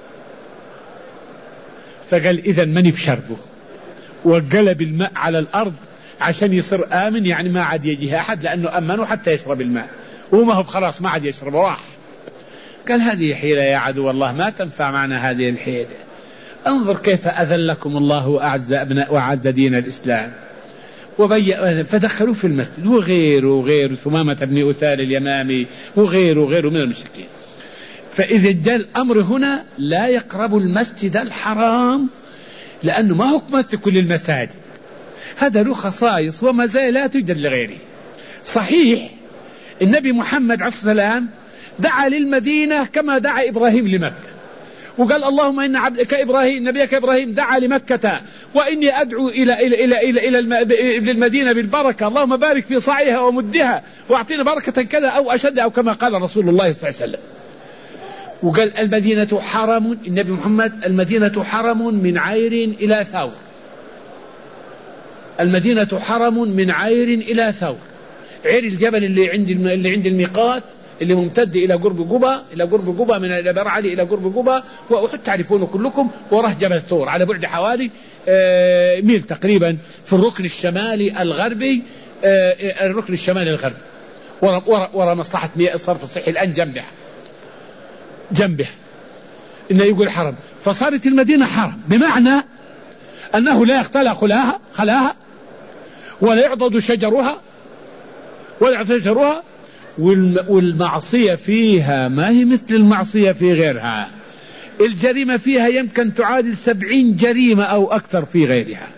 فقال إذن مني بشربه، وقلب الماء على الأرض عشان يصير آمن، يعني ما عاد يجيه أحد لأنه أمنه حتى يشرب الماء، وما هو خلاص ما عاد يشربه راح. قال هذه حيلة يا عدو الله ما تنفع معنا هذه الحيلة، انظر كيف أذلكم الله وأعز أبناء وأعز دين الإسلام. فدخلوه في المسجد وغيره وغيره، ثمامة بن أثال اليمامي وغيره وغيره من المشركين. فإذا جاء الأمر هنا لا يقرب المسجد الحرام، لأنه ما هو مسجد كل المساجد، هذا له خصائص ومزايا لا توجد لغيره. صحيح النبي محمد عليه السلام دعا للمدينة كما دعا إبراهيم لمكة، وقال اللهم إن عبدك إبراهيم نبيك إبراهيم دعا لمكة وإني أدعو إلى إلى إلى إلى إلى المدينة بالبركة، اللهم بارك في صاعها ومدها وأعطينا بركة كذا أو أشد، أو كما قال رسول الله صلى الله عليه وسلم. وقال المدينة حرم، النبي محمد المدينة حرم من عير إلى ثور، المدينة حرم من عير إلى ثور. عير الجبل اللي عند اللي عند الميقات اللي ممتد إلى قرب قبة، إلى قرب قبة من البر علي إلى قرب قبة، وأحد تعرفونه كلكم، وراه جبل ثور على بعد حوالي ميل تقريبا في الركن الشمالي الغربي، الركن الشمالي الغربي ورا ورا ورا مصلحة مياه الصرف الصحي الآن جنبها جنبها إنه يقول حرم. فصارت المدينة حرم بمعنى أنه لا يختلى خلاها خلاها ولا يعضد شجرها ولا يعضد شجرها، والمعصية فيها ما هي مثل المعصية في غيرها. الجريمة فيها يمكن تعادل سبعين جريمة أو أكثر في غيرها.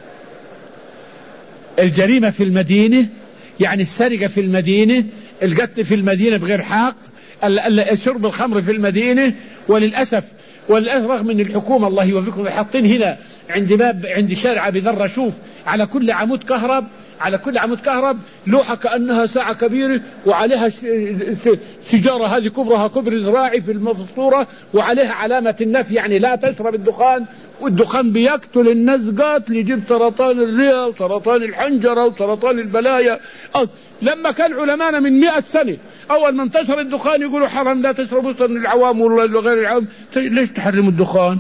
الجريمة في المدينة يعني السرقة في المدينة، القتل في المدينة بغير حق، شرب الخمر في المدينة. وللأسف وللأسف رغم من الحكومة الله يوفقهم حاطين هنا عند باب عند شارع أبي ذر شوف على كل عمود كهرب على كل عمود كهرب لوحة كأنها ساعة كبيرة وعليها سيجارة هذه كبرها كبر زراعي في الصورة، وعليها علامة النفي يعني لا تشرب الدخان، والدخان بيقتل الناس قاتل يجيب سرطان الرئة وسرطان الحنجرة وسرطان البلايا. لما كان علمانا من مئة سنة أول ما انتشر الدخان يقولوا حرام لا تشربوا من العوام وغير العوام. ليش تحرموا الدخان؟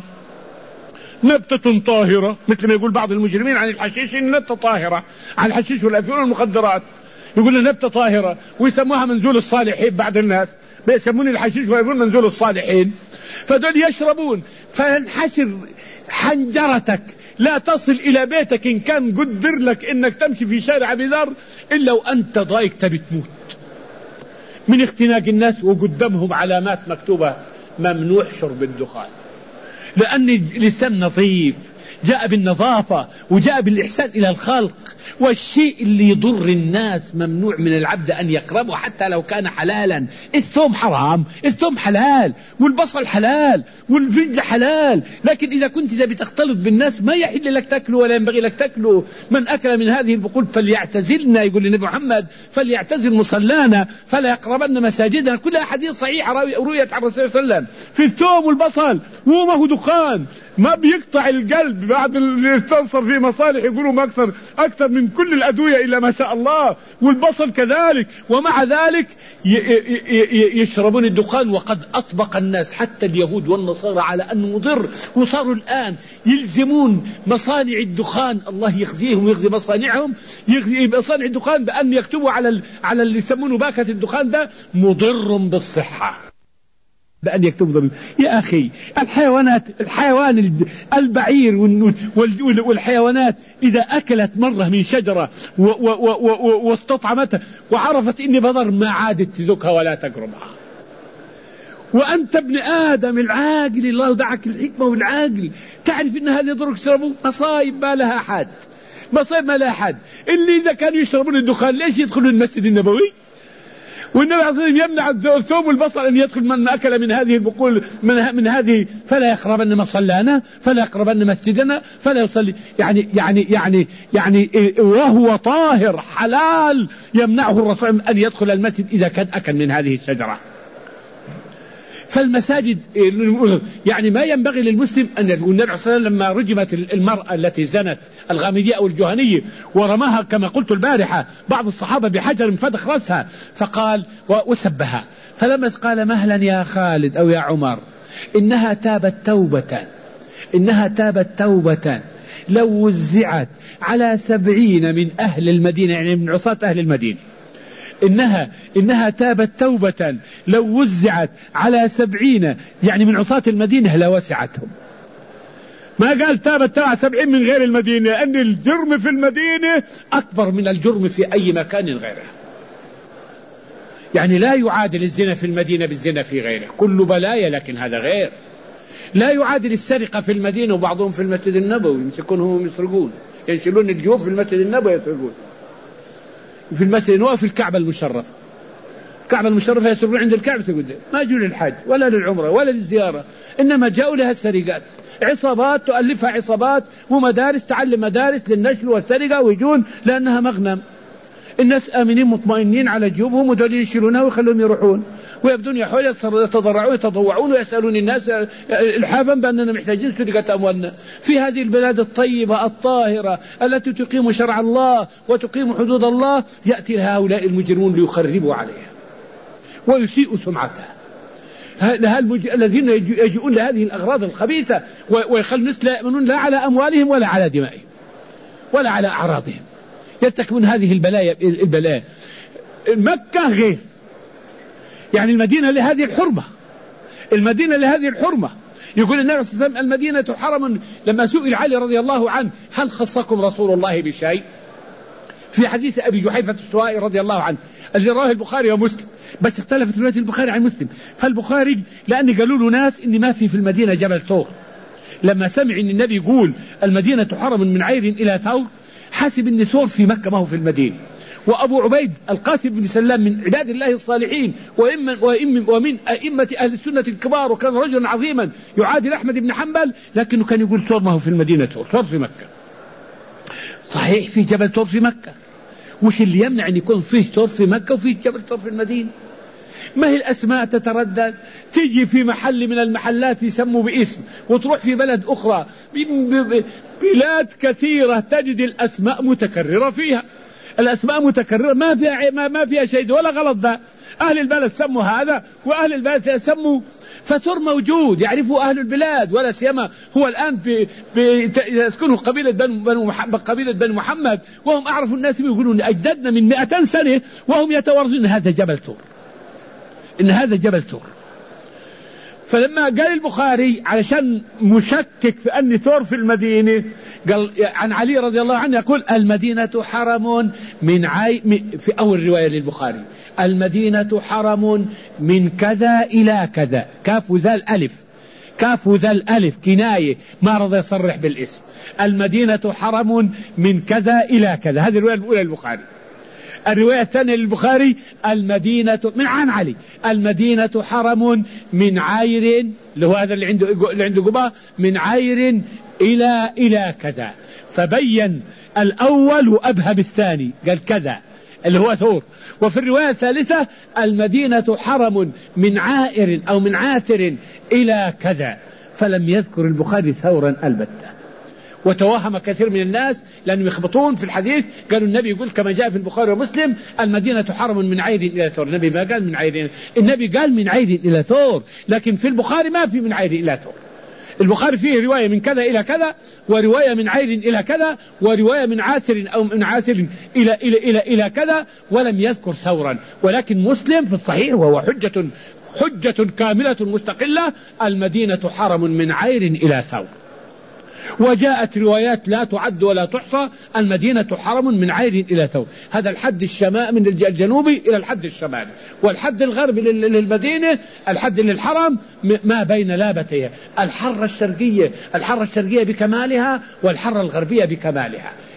نبتة طاهرة، مثل ما يقول بعض المجرمين عن الحشيش نبتة طاهرة، عن الحشيش والأفيون والمخدرات يقول لنا نبتة طاهرة، ويسموها منزول الصالحين. بعض الناس بيسمون الحشيش والأفيون منزول الصالحين، فدول يشربون فينحشر حنجرتك لا تصل إلى بيتك إن كان قدر لك إنك تمشي في شارع أبي ذر إلا وأنت ضايق تبي تموت من اختناق الناس، وقدامهم علامات مكتوبة ممنوع شرب الدخان، لأن الإسلام نظيف جاء بالنظافة وجاء بالإحسان إلى الخلق. والشيء اللي يضر الناس ممنوع من العبد أن يقربه حتى لو كان حلالا. الثوم حرام، الثوم حلال، والبصل حلال، والفجل حلال، لكن إذا كنت إذا بتختلط بالناس ما يحل لك تأكله ولا ينبغي لك تأكله. من أكل من هذه البقول فليعتزلنا، يقول النبي محمد فليعتزل مصلانا فلا يقربن مساجدنا، كلها حديث صحيح رؤيت عن الرسول صلى الله عليه وسلم. في الثوم والبصل وما هو دخان ما بيقطع القلب، بعد اللي يستنصر فيه مصالح يقولوا ما أكثر أكثر من كل الأدوية إلا ما شاء الله، والبصل كذلك، ومع ذلك يشربون الدخان. وقد أطبق الناس حتى اليهود والنصارى على أنه مضر، وصاروا الآن يلزمون مصانع الدخان الله يخزيهم ويخزي مصانعهم يخزي مصانع الدخان بأن يكتبوا على على اللي يسمونه باكة الدخان ده مضر بالصحة، بأن يكتبوا. يا أخي الحيوانات الحيوان البعير والحيوانات إذا أكلت مرة من شجرة واستطعمتها وعرفت إني بضر ما عادت تذوقها ولا تقربها. وأنت ابن آدم العاقل الله دعك الحكمة والعاقل تعرف إن هذا يضرك تشربه. مصايب ما لها حد، مصايب ما لها حد. اللي إذا كانوا يشربون الدخان ليش يدخلون المسجد النبوي؟ والنبي عليه الصلاة والسلام يمنع الثوم والبصل أن يدخل من أكل من هذه البقول من, من هذه، فلا يقربن مصلانا، فلا يقربن مسجدنا، فلا يصلي. يعني يعني يعني يعني وهو طاهر حلال يمنعه الرسول أن يدخل المسجد إذا كان أكل من هذه الشجرة. فالمساجد يعني ما ينبغي للمسلم أن يقول. النبي صلى الله عليه وسلم لما رجمت المرأة التي زنت الغامدية أو الجهنية ورماها كما قلت البارحة بعض الصحابة بحجر فدخ رأسها فقال وسبها، فلما قال مهلا يا خالد أو يا عمر إنها تابت توبة، إنها تابت توبة لو وزعت على سبعين من أهل المدينة، يعني من عصاة أهل المدينة، إنها إنها تابت توبة لو وزعت على سبعين يعني من عصاة المدينة لوسعتهم. ما قال تابت توبة سبعين من غير المدينة، لأن الجرم في المدينة أكبر من الجرم في أي مكان غيره. يعني لا يعادل الزنا في المدينة بالزنا في غيره، كل بلايا، لكن هذا غير. لا يعادل السرقة في المدينة وبعضهم في المسجد النبوي يمسكونهم يسرقون، ينشلون الجيوب في المسجد النبوي يسرقون، في المسجد النبوي في الكعبة المشرفة، الكعبة المشرفة يسرقون عند الكعبة تقول ما جوا للحج ولا للعمرة ولا للزيارة، إنما جاءوا لها السرقات، عصابات تؤلفها عصابات ومدارس تعلم مدارس للنشل والسرقة ويجون لأنها مغنم. الناس آمنين مطمئنين على جيوبهم ودول يشيلونها ويخلون يروحون ويبدون يحاول يتضرعون يتضوعون ويسألون الناس الحافا بأننا محتاجين سرقة أموالنا في هذه البلاد الطيبة الطاهرة التي تقيم شرع الله وتقيم حدود الله. يأتي هؤلاء المجرمون ليخربوا عليها ويسيئوا سمعتها. الذين يجيئون لهذه الأغراض الخبيثة ويخلوا الناس لا يأمنون لا على أموالهم ولا على دمائهم ولا على أعراضهم، يرتكبون هذه البلايا البلايا. مكة غير، يعني المدينة لهذه الحرمة، المدينة لهذه الحرمة. يقول النبي صلى الله عليه وسلم المدينة حرم. لما سئل علي رضي الله عنه هل خصكم رسول الله بشيء، في حديث أبي جحيفة السوائي رضي الله عنه الذي رواه البخاري ومسلم، بس اختلفت رواية البخاري عن مسلم. فالبخاري لأن قالوا له ناس إن ما في في المدينة جبل ثور، لما سمع إن النبي يقول المدينة حرم من عير إلى ثور حاسب إن ثور في مكة ما هو في المدينة. وأبو عبيد القاسم بن سلام من عباد الله الصالحين ومن, ومن أئمة أهل السنة الكبار، وكان رجلا عظيما يعادل أحمد بن حنبل، لكنه كان يقول ثور ما هو في المدينة، ثور ثور في مكة. صحيح في جبل ثور في مكة، وش اللي يمنع أن يكون فيه ثور في مكة وفيه جبل ثور في المدينة؟ ما هي الأسماء تتردد، تيجي في محل من المحلات يسموا باسم وتروح في بلد أخرى. بلاد كثيرة تجد الأسماء متكررة فيها، الأسماء متكررة ما فيها ما, ما فيها شيء ولا غلط. ذا أهل البلد سموا هذا وأهل البلد سموا، فثور موجود يعرفه أهل البلاد، ولا سيما هو الآن في يسكنه قبيلة بنو محمد، قبيلة بنو محمد، وهم أعرف الناس يقولون أجدادنا من مئتين سنة وهم يتوارثون إن هذا جبل ثور، إن هذا جبل ثور. فلما قال البخاري علشان مشكك في أن ثور في المدينة، قال عن علي رضي الله عنه يقول المدينة حرم من عي في أول رواية للبخاري المدينة حرم من كذا إلى كذا، كاف ذا الألف، كاف ذا الألف كناية ما رضى يصرح بالاسم. المدينة حرم من كذا إلى كذا، هذه الرواية الأولى للبخاري. الرواية الثانية للبخاري المدينة من عن علي المدينة حرم من عير، اللي هو هذا اللي عنده اللي عنده قباء، من عير إلى إلى كذا، فبين الأول وأبهى بالثاني قال كذا اللي هو ثور. وفي الرواية الثالثة المدينة حرم من عائر أو من عاثر إلى كذا، فلم يذكر البخاري ثورا البتة. وتوهم كثير من الناس لأنهم يخبطون في الحديث، قالوا النبي يقول كما جاء في البخاري ومسلم المدينة حرم من عير إلى ثور، النبي ما قال من عير، النبي قال من عير إلى ثور، لكن في البخاري ما في من عير إلى ثور. البخاري فيه رواية من كذا إلى كذا، ورواية من عير إلى كذا، ورواية من عاثر أو من عاثر إلى إلى إلى إلى كذا، ولم يذكر ثورا. ولكن مسلم في الصحيح وهو حجة حجة كاملة مستقلة المدينة حرم من عير إلى ثور. وجاءت روايات لا تعد ولا تحصى المدينة حرم من عير إلى ثور، هذا الحد الشمال من الجنوبي إلى الحد الشمالي، والحد الغربي للمدينة الحد للحرم ما بين لابتيها، الحرة الشرقية الحرة الشرقية بكمالها والحرة الغربية بكمالها.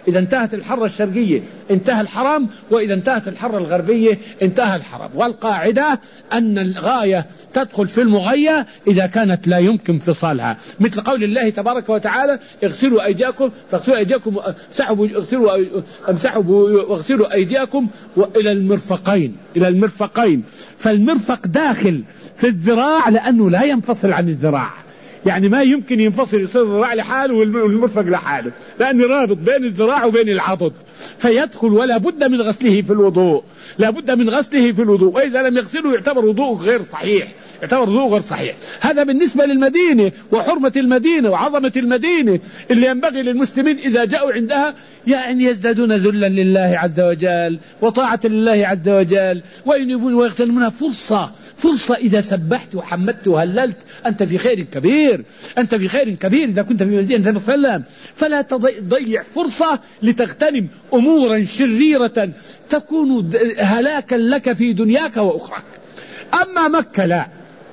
إذا انتهت الحرة الشرقية انتهى الحرم، وإذا انتهت الحرة الغربية انتهى الحرم. والقاعدة أن الغاية تدخل في المغية إذا كانت لا يمكن فصالها، مثل قول الله تبارك وتعالى اغسلوا أيديكم فاغسلوا أيديكم امسحوا واغسلوا أيديكم إلى المرفقين إلى المرفقين. فالمرفق داخل في الذراع لأنه لا ينفصل عن الذراع، يعني ما يمكن ينفصل، يصير الذراع لحاله والمرفق لحاله، لأنه رابط بين الذراع وبين العضد، فيدخل ولا بد من غسله في الوضوء، لا بد من غسله في الوضوء، وإذا لم يغسله يعتبر وضوءه غير صحيح، يعتبر وضوءه غير صحيح. هذا بالنسبة للمدينة وحرمة المدينة وعظمة المدينة اللي ينبغي للمسلمين إذا جاءوا عندها يعني يزدادون ذلا لله عز وجل وطاعة لله عز وجل وينيبون ويغتنمونها. فرصة فرصة إذا سبحت وحمدت وهللت أنت في خير كبير، أنت في خير كبير إذا كنت في مدينة النبي صلى الله عليه وسلم. فلا تضيع فرصة لتغتنم أمورا شريرة تكون هلاكا لك في دنياك وأخرك. أما مكة لا،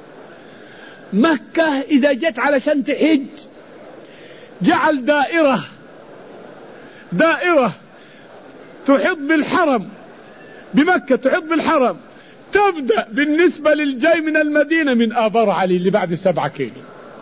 مكة إذا جت علشان تحج جعل دائرة دائرة تحط بالحرم بمكة، تحط بالحرم، تبدأ بالنسبة للجاي من المدينة من آبار علي اللي بعد سبعة كيلو.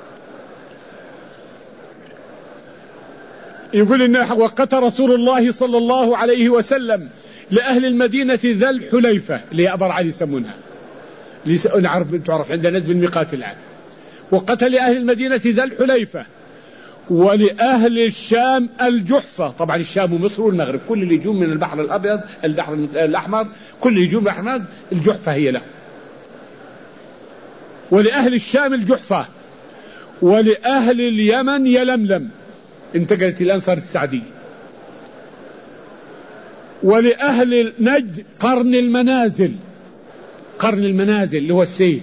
يقول إن وقت رسول الله صلى الله عليه وسلم لأهل المدينة ذا الحليفة اللي آبار علي يسمونها، نعرف تعرف عندنا ناس بالميقات الآن. وقتل لأهل المدينة ذا الحليفة ولأهل الشام الجحفة. طبعا الشام ومصر والمغرب كل اللي يجون من البحر الأبيض البحر الأحمر كل اللي يجون من البحر الأحمر الجحفة هي له. ولأهل الشام الجحفة ولأهل اليمن يلملم انتقلت الآن صارت السعدية. ولأهل نجد قرن المنازل، قرن المنازل اللي هو السيف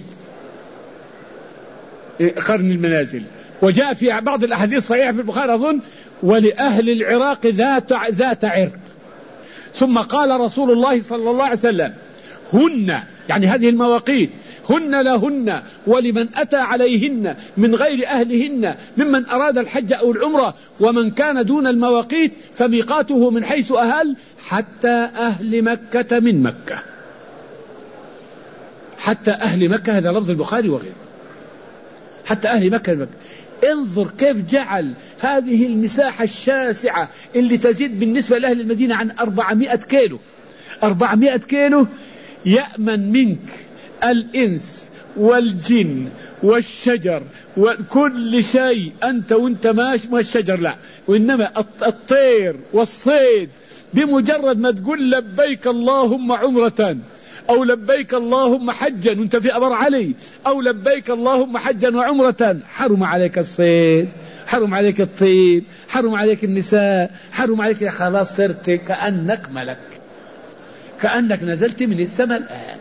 قرن المنازل. وجاء في بعض الأحاديث الصحيحة في البخاري أظن ولأهل العراق ذات ذات عرق. ثم قال رسول الله صلى الله عليه وسلم هن، يعني هذه المواقيت هن لهن ولمن أتى عليهن من غير أهلهن ممن أراد الحج أو العمرة، ومن كان دون المواقيت فميقاته من حيث أهل حتى أهل مكة من مكة. حتى أهل مكة، هذا لفظ البخاري وغيره، حتى أهل مكة من مكة. انظر كيف جعل هذه المساحة الشاسعة اللي تزيد بالنسبة لأهل المدينة عن أربعمائة كيلو، أربعمائة كيلو يأمن منك الإنس والجن والشجر وكل شيء أنت وانت ماشي، ما الشجر لا، وإنما الطير والصيد بمجرد ما تقول لبيك اللهم عمرة أو لبيك اللهم حجا وانت في أبر علي أو لبيك اللهم حجا وعمرة، حرم عليك الصيد، حرم عليك الطيب، حرم عليك النساء، حرم عليك، خلاص صرت كأنك ملك، كأنك نزلت من السماء الآن،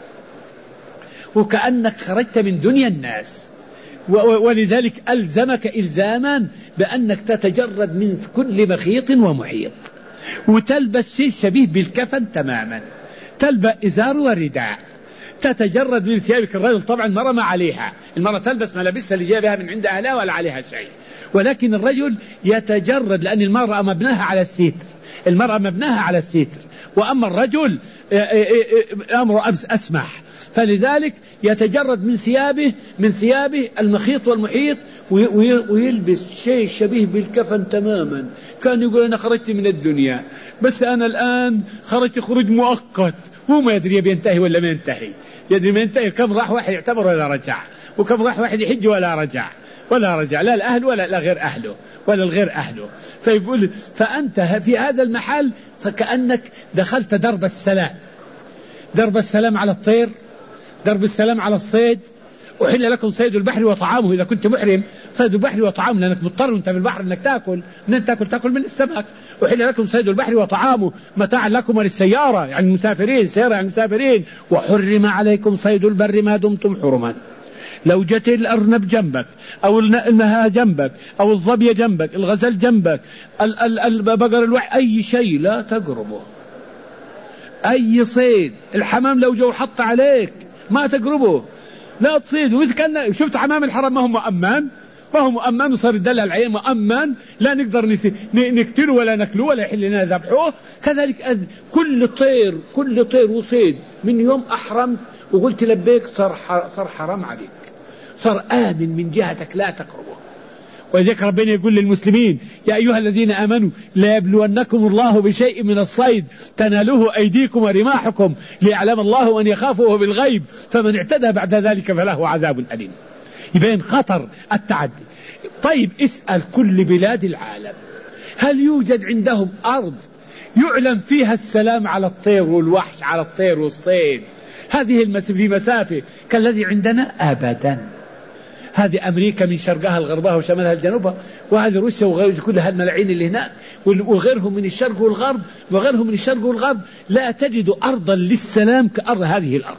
وكأنك خرجت من دنيا الناس. ولذلك ألزمك إلزاما بأنك تتجرد من كل مخيط ومحيط، وتلبس شيء شبيه بالكفن تماما، تلبس إزار ورداء، تتجرد من ثيابك. الرجل طبعا المرأة ما عليها، المرأة تلبس ملابسها اللي جايبها من عند أهلها ولا عليها شيء، ولكن الرجل يتجرد لأن المرأة مبناها على الستر، المرأة مبناها على الستر، وأما الرجل أمره أسمح، فلذلك يتجرد من ثيابه من ثيابه المخيط والمحيط ويلبس شيء شبيه بالكفن تماما. كان يقول أنا خرجت من الدنيا بس أنا الآن خرجت خروج مؤقت، هو ما يدري بينتهي ولا ما ينتهي، يدري ما ينتهي، كم راح واحد يعتبر ولا رجع، وكم راح واحد يحج ولا رجع ولا رجع، لا الأهل ولا لا غير أهله ولا الغير أهله. فيقول فأنت في هذا المحل كأنك دخلت درب السلام، درب السلام على الطير، درب السلام على الصيد. أحل لكم صيد البحر وطعامه إذا كنت محرم، صيد البحر وطعامه لأنك مضطر وانت في البحر انك تأكل، من تأكل تأكل من السمك. أحل لكم صيد البحر وطعامه متاعا لكم وللسيارة، يعني المسافرين، سيارة يعني المسافرين. وحرم عليكم صيد البر ما دمتم حرما. لو جت الأرنب جنبك أو النهى جنبك أو الظبي جنبك، الغزل جنبك، البقر الوحي، أي شيء لا تقربه، أي صيد. الحمام لو جو حط عليك ما تقربه، لا تصيد. وإذا كان شفت حمام الحرم ما هم أمان، وهو مؤمن وصار يدل العين مؤمن لا نقدر نقتله ولا نكله ولا يحل لنا ذبحه. كذلك كل طير كل طير وصيد من يوم أحرمت وقلت لبيك صار صار حرام عليك، صار آمن من جهتك لا تقربه. ولذلك ربنا يقول للمسلمين يا أيها الذين آمنوا لا يبلونكم الله بشيء من الصيد تنالوه أيديكم ورماحكم ليعلم الله أن يخافه بالغيب فمن اعتدى بعد ذلك فله عذاب أليم. يبين خطر التعدي. طيب اسأل كل بلاد العالم هل يوجد عندهم أرض يعلن فيها السلام على الطير والوحش، على الطير والصيد هذه المسافة في مسافة كالذي عندنا؟ أبدا. هذه أمريكا من شرقها الغربها وشمالها الجنوبها، وهذه روسيا وغير كل هالملاعين اللي هناك وغيرهم من الشرق والغرب وغيرهم من الشرق والغرب. لا تجد أرضا للسلام كأرض هذه الأرض.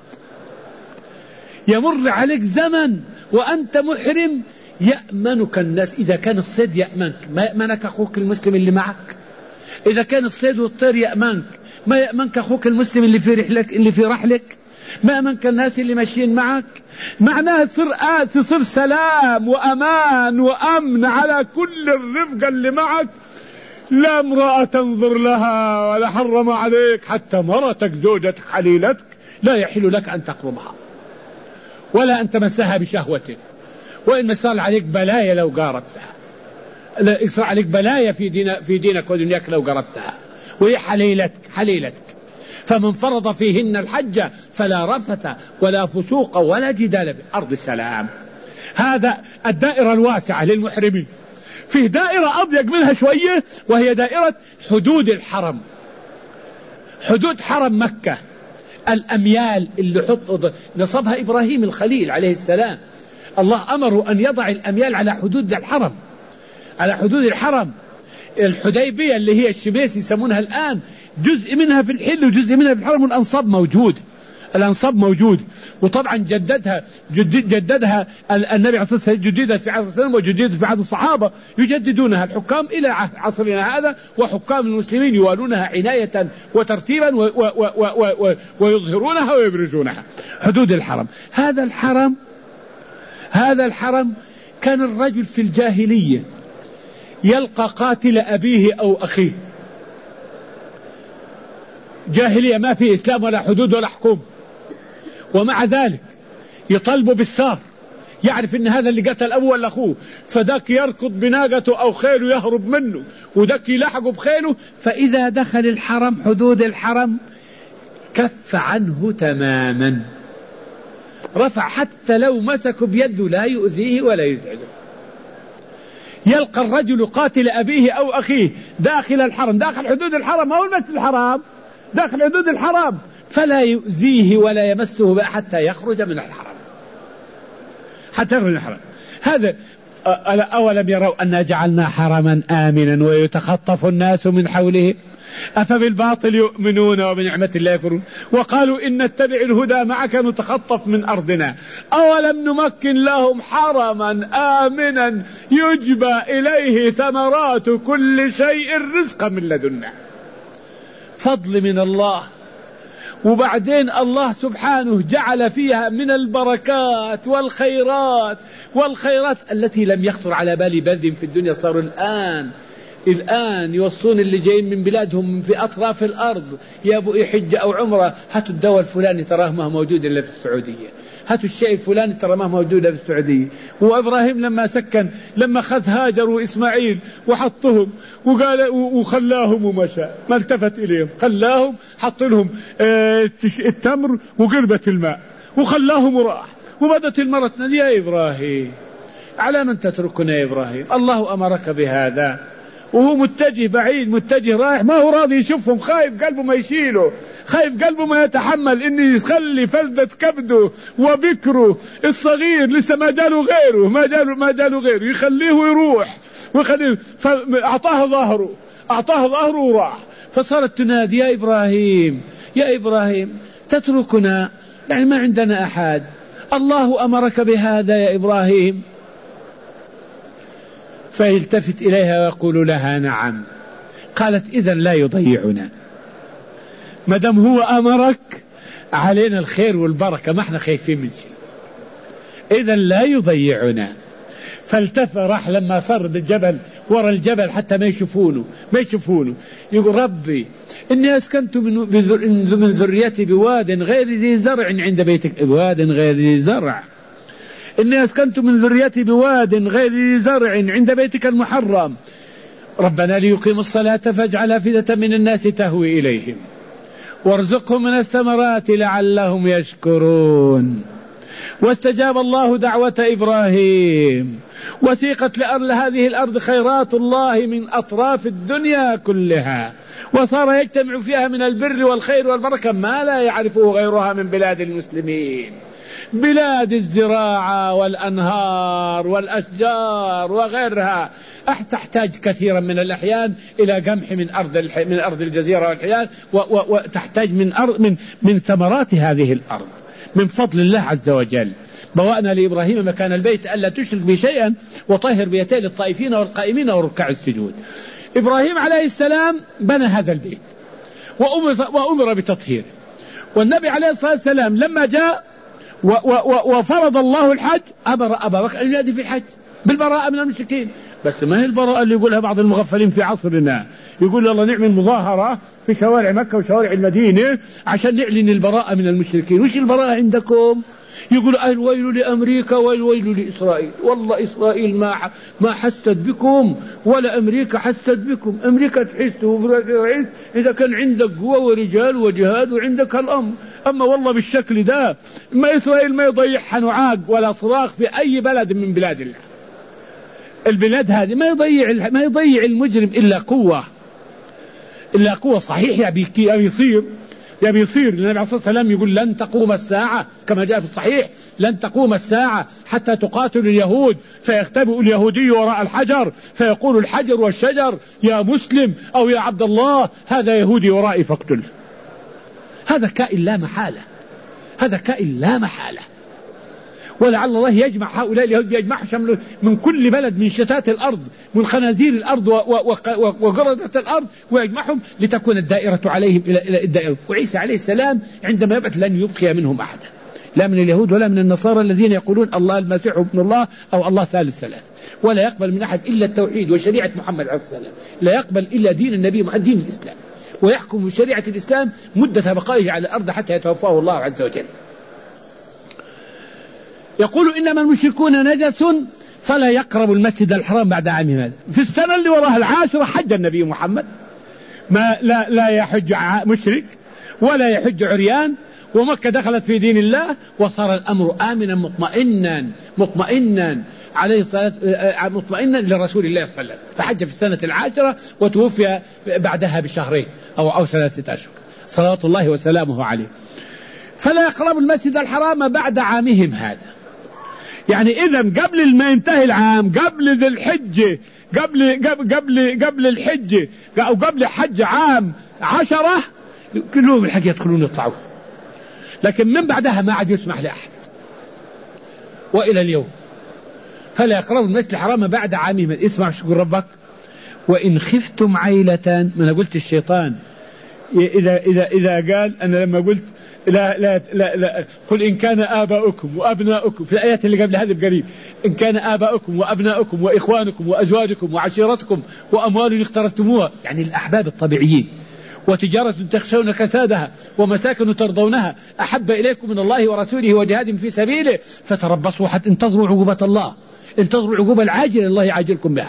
يمر عليك زمن وأنت محرم يأمنك الناس. إذا كان الصيد يأمنك ما يأمنك أخوك المسلم اللي معك؟ إذا كان الصيد والطير يأمنك ما يأمنك أخوك المسلم اللي في رحلك اللي في رحلك؟ ما يأمنك الناس اللي ماشيين معك؟ معناها تصير تصير سلام وأمان وأمن على كل الرفقة اللي معك. لا امرأة تنظر لها ولا حرم عليك حتى مرتك زوجتك حليلتك لا يحل لك أن تقربها ولا أن تمسها بشهوتك. وإن صار عليك بلايا لو قاربتها، لا يصير عليك بلايا في دينك في دينك ودنياك لو قربتها، وهي حليلتك حليلتك. فمن فرض فيهن الحج فلا رفث ولا فسوق ولا جدال في أرض السلام. هذا الدائرة الواسعة للمحرمين. فيه دائرة أضيق منها شوية وهي دائرة حدود الحرم، حدود حرم مكة، الأميال اللي حط نصبها إبراهيم الخليل عليه السلام. الله أمره أن يضع الأميال على حدود الحرم، على حدود الحرم. الحديبية اللي هي الشميس يسمونها الآن جزء منها في الحل وجزء منها في الحرم، والأنصاب موجود، الأنصاب موجود. وطبعا جددها جدد جددها النبي عليه الصلاة والسلام، جددت في عهد السلام وجددت في عهد الصحابة، يجددونها الحكام إلى عصرنا هذا، وحكام المسلمين يوالونها عناية وترتيبا و و و و و ويظهرونها ويبرزونها. حدود الحرم. هذا الحرم هذا الحرم كان الرجل في الجاهلية يلقى قاتل أبيه أو أخيه، جاهلية ما في إسلام ولا حدود ولا حكومة، ومع ذلك يطالبوا بالثار. يعرف ان هذا اللي قتل ابوه ولا اخوه، فذاك يركض بناقته او خيله يهرب منه، وذاك يلحقه بخيله. فاذا دخل الحرم حدود الحرم كف عنه تماما، رفع حتى لو مسكه بيده لا يؤذيه ولا يزعجه. يلقى الرجل قاتل أبيه أو أخيه داخل الحرم، داخل حدود الحرم، أو المسجد الحرام، داخل حدود الحرم، فلا يؤذيه ولا يمسه حتى يخرج من الحرم، حتى يخرج من الحرم. هذا أولم يروا أنا جعلنا حرما آمنا ويتخطف الناس من حوله أفبالباطل يؤمنون وبنعمة الله يكفرون وقالوا إن نتبع الهدى معك نتخطف من أرضنا أولم نمكن لهم حرما آمنا يجبى إليه ثمرات كل شيء رزقا من لدنا. فضل من الله. وبعدين الله سبحانه جعل فيها من البركات والخيرات والخيرات التي لم يخطر على بال بذ في الدنيا. صاروا الآن الآن يوصون اللي جايين من بلادهم في أطراف الأرض يا أبو حج أو عمرة، هاتوا الدواء الفلاني تراه ما موجود إلا في السعودية، هاتوا الشيء الفلاني ترى ما موجود إلا في السعودية. وإبراهيم لما سكن، لما خذ هاجر وإسماعيل وحطهم وقال وخلاهم ومشى، ما التفت إليهم، خلاهم حط لهم التمر وقربة الماء وخلاهم وراح. وبدت المرة تنادي يا إبراهيم على من تتركنا يا إبراهيم، الله أمرك بهذا. وهو متجه بعيد، متجه رايح، ما هو راضي يشوفهم، خايف قلبه ما يشيله، خايف قلبه ما يتحمل إني يخلي فلذة كبده وبكره الصغير لسه ما جاله غيره، ما جاله ما جاله غيره، يخليه ويروح ويخليه. فأعطاه ظهره، أعطاه ظهره وراح. فصارت تنادي يا إبراهيم يا إبراهيم تتركنا، يعني ما عندنا أحد، الله أمرك بهذا يا إبراهيم. فيلتفت إليها ويقول لها نعم. قالت إذن لا يضيعنا، ما دام هو أمرك علينا الخير والبركة، ما احنا خايفين من شيء، إذن لا يضيعنا. فالتف راح لما صار بالجبل ورا الجبل حتى ما يشوفونه ما يشوفونه يقول ربي إني أسكنت من, من ذريتي بواد غير ذي زرع عند بيتك. بواد غير ذي زرع. إني أسكنت من ذريتي بواد غير ذي زرع عند بيتك المحرم ربنا ليقيموا الصلاة فاجعل أفئدة من الناس تهوي إليهم وارزقهم من الثمرات لعلهم يشكرون. واستجاب الله دعوة إبراهيم وسيقت لأرض هذه الأرض خيرات الله من أطراف الدنيا كلها وصار يجتمع فيها من البر والخير والبركة ما لا يعرفه غيرها من بلاد المسلمين. بلاد الزراعة والأنهار والأشجار وغيرها تحتاج كثيرا من الأحيان إلى قمح من أرض من أرض الجزيرة والحياة وتحتاج من أرض من من ثمرات هذه الأرض من فضل الله عز وجل. بوأنا لإبراهيم مكان البيت ألا تشرك بي شيئا وطهر بيتي للطائفين والقائمين والركع السجود. إبراهيم عليه السلام بنى هذا البيت وأمر, وأمر بتطهيره. والنبي عليه الصلاة والسلام لما جاء و و وفرض الله الحج أمر أبا بكر أن ينادي في الحج بالبراءة من المشركين. بس ما هي البراءة اللي يقولها بعض المغفلين في عصرنا يقول يلا نعمل مظاهرة في شوارع مكة وشوارع المدينة عشان نعلن البراءة من المشركين. وش البراءة عندكم؟ يقول الويل لأمريكا والويل لإسرائيل. والله إسرائيل ما ما حست بكم ولا أمريكا حست بكم. أمريكا تحس إذا كان عندك قوة ورجال وجهاد وعندك الأمر. أما والله بالشكل ده ما إسرائيل ما يضيعها نعاق ولا صراخ في أي بلد من بلاد الله. البلاد هذه ما يضيع ما يضيع المجرم إلا قوة إلا قوة. صحيح يبي يصير يبي يصير النبي عليه الصلاة والسلام يقول لن تقوم الساعة كما جاء في الصحيح لن تقوم الساعة حتى تقاتل اليهود فيختبئ اليهودي وراء الحجر فيقول الحجر والشجر يا مسلم أو يا عبد الله هذا يهودي ورائي فاقتله. هذا كائن لا محالة هذا كائن لا محالة. ولعل الله يجمع هؤلاء اليهود يجمعهم من كل بلد من شتات الأرض من خنازير الأرض وقردة الأرض ويجمعهم لتكون الدائرة عليهم إلى الدائرة. وعيسى عليه السلام عندما يبعث لن يبقي منهم أحدا لا من اليهود ولا من النصارى الذين يقولون الله المسيح ابن الله أو الله ثالث ثلاث. ولا يقبل من أحد إلا التوحيد وشريعة محمد عليه السلام. لا يقبل إلا دين النبي دين الإسلام ويحكم بشريعة الإسلام مدة بقائه على الأرض حتى يتوفاه الله عز وجل. يقول إنما المشركون نجس فلا يقربوا المسجد الحرام بعد عام هذا. في السنة اللي وراها العاشرة حج النبي محمد ما لا, لا يحج مشرك ولا يحج عريان ومكة دخلت في دين الله وصار الأمر آمنا مطمئنا مطمئنا عليه الصلاة مطمئنا لرسول الله صلى الله عليه وسلم. فحج في السنة العاشرة وتوفي بعدها بشهرين أو, أو ثلاثة أشهر صلوات الله وسلامه عليه. فلا يقربوا المسجد الحرام بعد عامهم هذا. يعني إذا قبل ما ينتهي العام قبل ذي الحجة قبل قبل قبل قبل الحجة أو قبل حج عام عشرة كلهم الحج يدخلون يطلعون. لكن من بعدها ما عاد يسمح لأحد وإلى اليوم. فلا يقربوا المسجد الحرام بعد عامهم. اسمع شو يقول ربك وإن خفتم عيلة. ما أنا قلت الشيطان إذا إذا إذا قال أنا لما قلت لا لا لا لا قل إن كان آباؤكم وأبناؤكم في الآيات اللي قبل هذه بقريب إن كان آباؤكم وأبناؤكم وإخوانكم وأزواجكم وعشيرتكم وأموال اقترفتموها يعني الأحباب الطبيعيين وتجارة تخشون كسادها ومساكن ترضونها أحب إليكم من الله ورسوله وجهاد في سبيله فتربصوا حتى انتظروا عقوبة الله انتظروا العقوبة العاجلة الله يعاجلكم بها.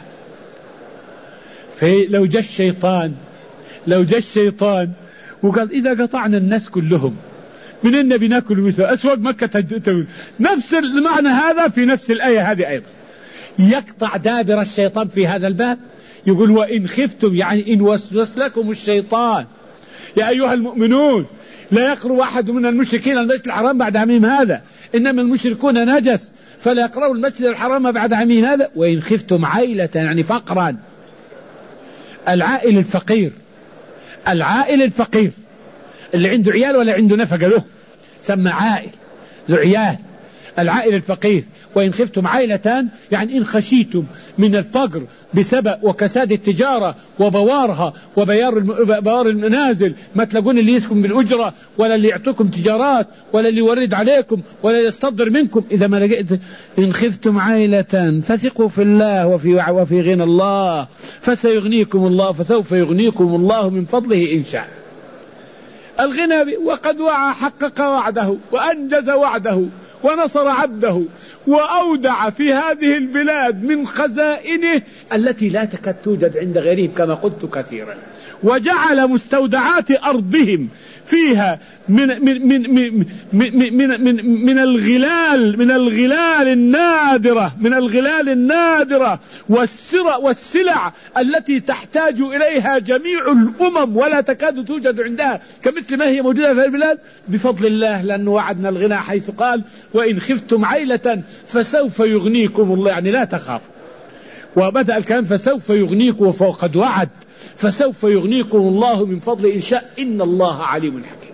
فلو جاء الشيطان لو جاء الشيطان وقال إذا قطعنا الناس كلهم من النبي ناكل مثل أسواق مكة تجد نفس المعنى هذا في نفس الآية هذه أيضا. يقطع دابر الشيطان في هذا الباب. يقول وإن خفتم يعني إن وسوس لكم الشيطان يا أيها المؤمنون لا يقرب أحد من المشركين المسجد الحرام بعد عامهم هذا إنما المشركون نجس فلا يقربوا المسجد الحرام بعد عامهم هذا. وإن خفتم عيلة يعني فقرا. العائل الفقير العائل الفقير اللي عنده عيال ولا عنده نفقة له سمى عائل له عيال. العائل الفقير. وإن خفتم عائلتان يعني إن خشيتم من الفقر بسبب وكساد التجارة وبوارها وبوار المنازل، ما تلاقون اللي يسكن بالأجرة ولا اللي يعطيكم تجارات ولا اللي يورد عليكم ولا يصدر منكم. إذا ما لقيت إن خفتم عائلتان فثقوا في الله وفي وفي غنى الله فسيغنيكم الله فسوف يغنيكم الله من فضله إن شاء. الغنى وقد وعى حقق وعده وأنجز وعده ونصر عبده وأودع في هذه البلاد من خزائنه التي لا تكاد توجد عند غيرهم كما قلت كثيرا، وجعل مستودعات أرضهم فيها من من من من من, من, من, من الغلال من الغلال النادرة من الغلال النادرة والسرع والسلع التي تحتاج إليها جميع الأمم ولا تكاد توجد عندها كمثل ما هي موجودة في البلاد بفضل الله، لأنه وعدنا الغنى حيث قال وإن خفتم عيلة فسوف يغنيكم الله، يعني لا تخافوا. وبدأ الكلام فسوف يغنيكم وقد وعد فسوف يغنيكم الله من فضل إن شاء إن الله عليم حكيم.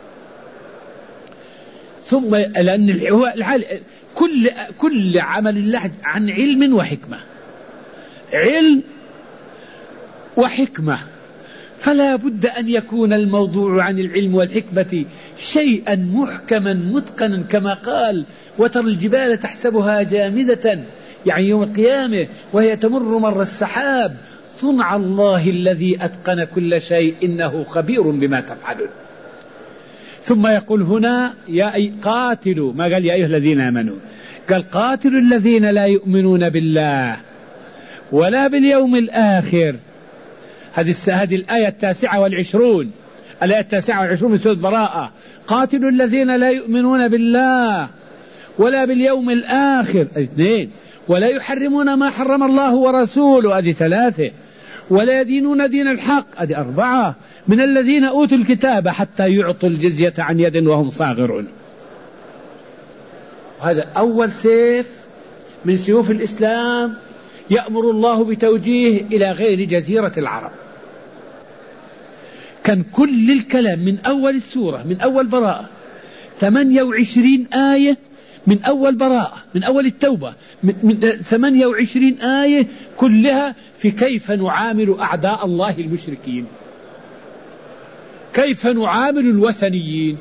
ثم لأن كل كل عمل الله عن علم وحكمة، علم وحكمة، فلا بد أن يكون الموضوع عن العلم والحكمة شيئا محكما متقنا كما قال وترى الجبال تحسبها جامدة يعني يوم القيامة وهي تمر مر السحاب صنع الله الذي أتقن كل شيء إنه خبير بما تفعلون. ثم يقول هنا يا أي قاتلوا، ما قال يا أيها الذين آمنوا، قال قاتلوا الذين لا يؤمنون بالله ولا باليوم الآخر. هذه هذه الآية التاسعة والعشرون، الآية التاسعة والعشرون من سورة براءة. قاتلوا الذين لا يؤمنون بالله ولا باليوم الآخر، اثنين، ولا يحرمون ما حرم الله ورسوله، هذه ثلاثة، ولا يدينون دين الحق، هذه أربعة، من الذين أوتوا الكتاب حتى يعطوا الجزية عن يد وهم صاغرون. هذا أول سيف من سيوف الإسلام يأمر الله بتوجيه إلى غير جزيرة العرب. كان كل الكلام من أول السورة من أول براءة ثمانية وعشرين آية، من أول براءة من أول التوبة من ثمانية وعشرين آية كلها في كيف نعامل أعداء الله المشركين، كيف نعامل الوثنيين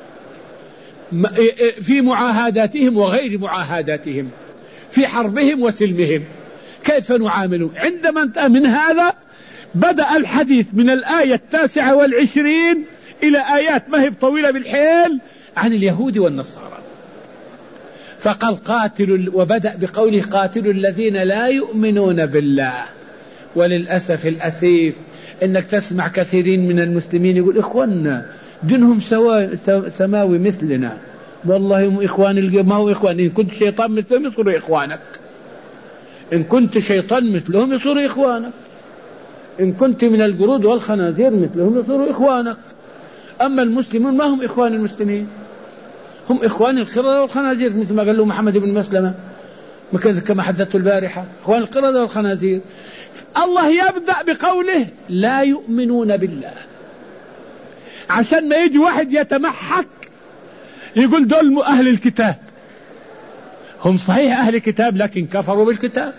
في معاهداتهم وغير معاهداتهم، في حربهم وسلمهم، كيف نعاملهم. عندما انتهى من هذا بدأ الحديث من الآية التاسعة والعشرين إلى آيات ما هي طويلة بالحيل عن اليهود والنصارى. فقال قاتلوا، وبدأ بقوله قاتلوا الذين لا يؤمنون بالله. وللأسف الأسيف إنك تسمع كثيرين من المسلمين يقول إخواننا دينهم سماوي مثلنا، والله هم إخوان، ما هو إخوان، إن كنت شيطان مثلهم يصيروا إخوانك، إن كنت شيطان مثلهم يصيروا إخوانك، إن كنت من القرود والخنازير مثلهم يصيروا إخوانك. أما المسلمون ما هم إخوان المسلمين، هم إخوان القردة والخنازير، مثل ما قال له محمد بن مسلمة كما حدثت البارحة، إخوان القردة والخنازير. الله يبدأ بقوله لا يؤمنون بالله، عشان ما يجي واحد يتمحك يقول دول أهل الكتاب. هم صحيح أهل الكتاب لكن كفروا بالكتاب،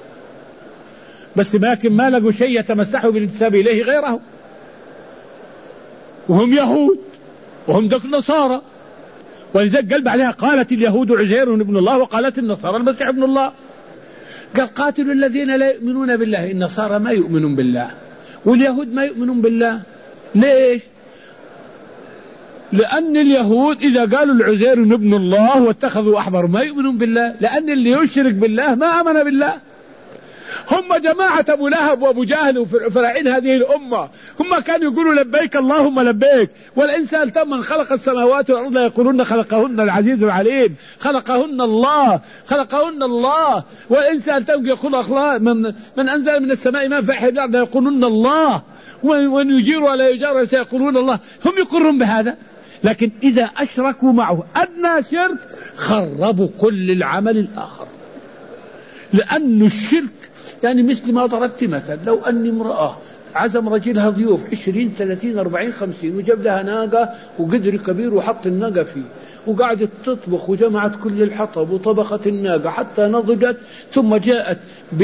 بس لكن ما لقوا شيء يتمسحوا بالانتساب إليه غيره، وهم يهود وهم ذك النصارى. ولذلك قال بعدها قالت اليهود عزير ابن الله وقالت النصارى المسيح ابن الله. قال قاتلوا الذين لا يؤمنون بالله. النصارى ما يؤمنون بالله واليهود ما يؤمنون بالله. ليش؟ لأن اليهود إذا قالوا العزير ابن الله واتخذوا أحبار ما يؤمنون بالله، لأن اللي يشرك بالله ما آمن بالله. هم جماعة أبو لهب وأبو جهل وفراعين هذه الأمة، هم كانوا يقولوا لبيك اللهم لبيك، والإن سألتم من خلق السماوات والأرض يقولون خلقهن العزيز العليم، خلقهن الله خلقهن الله. والإن سألتم يقول الله من, من أنزل من السماء ماء فأحيا الأرض يقولون الله، ومن يجير ولا يجار سيقولون الله. هم يقرون بهذا، لكن إذا أشركوا معه أدنى شرك خربوا كل العمل الآخر. لأن الشرك يعني مثل ما ضربت مثل، لو أن امرأة عزم رجلها ضيوف عشرين ثلاثين أربعين خمسين وجاب لها ناقة وقدر كبير وحط الناقة فيه وقعدت تطبخ وجمعت كل الحطب وطبخت الناقة حتى نضجت، ثم جاءت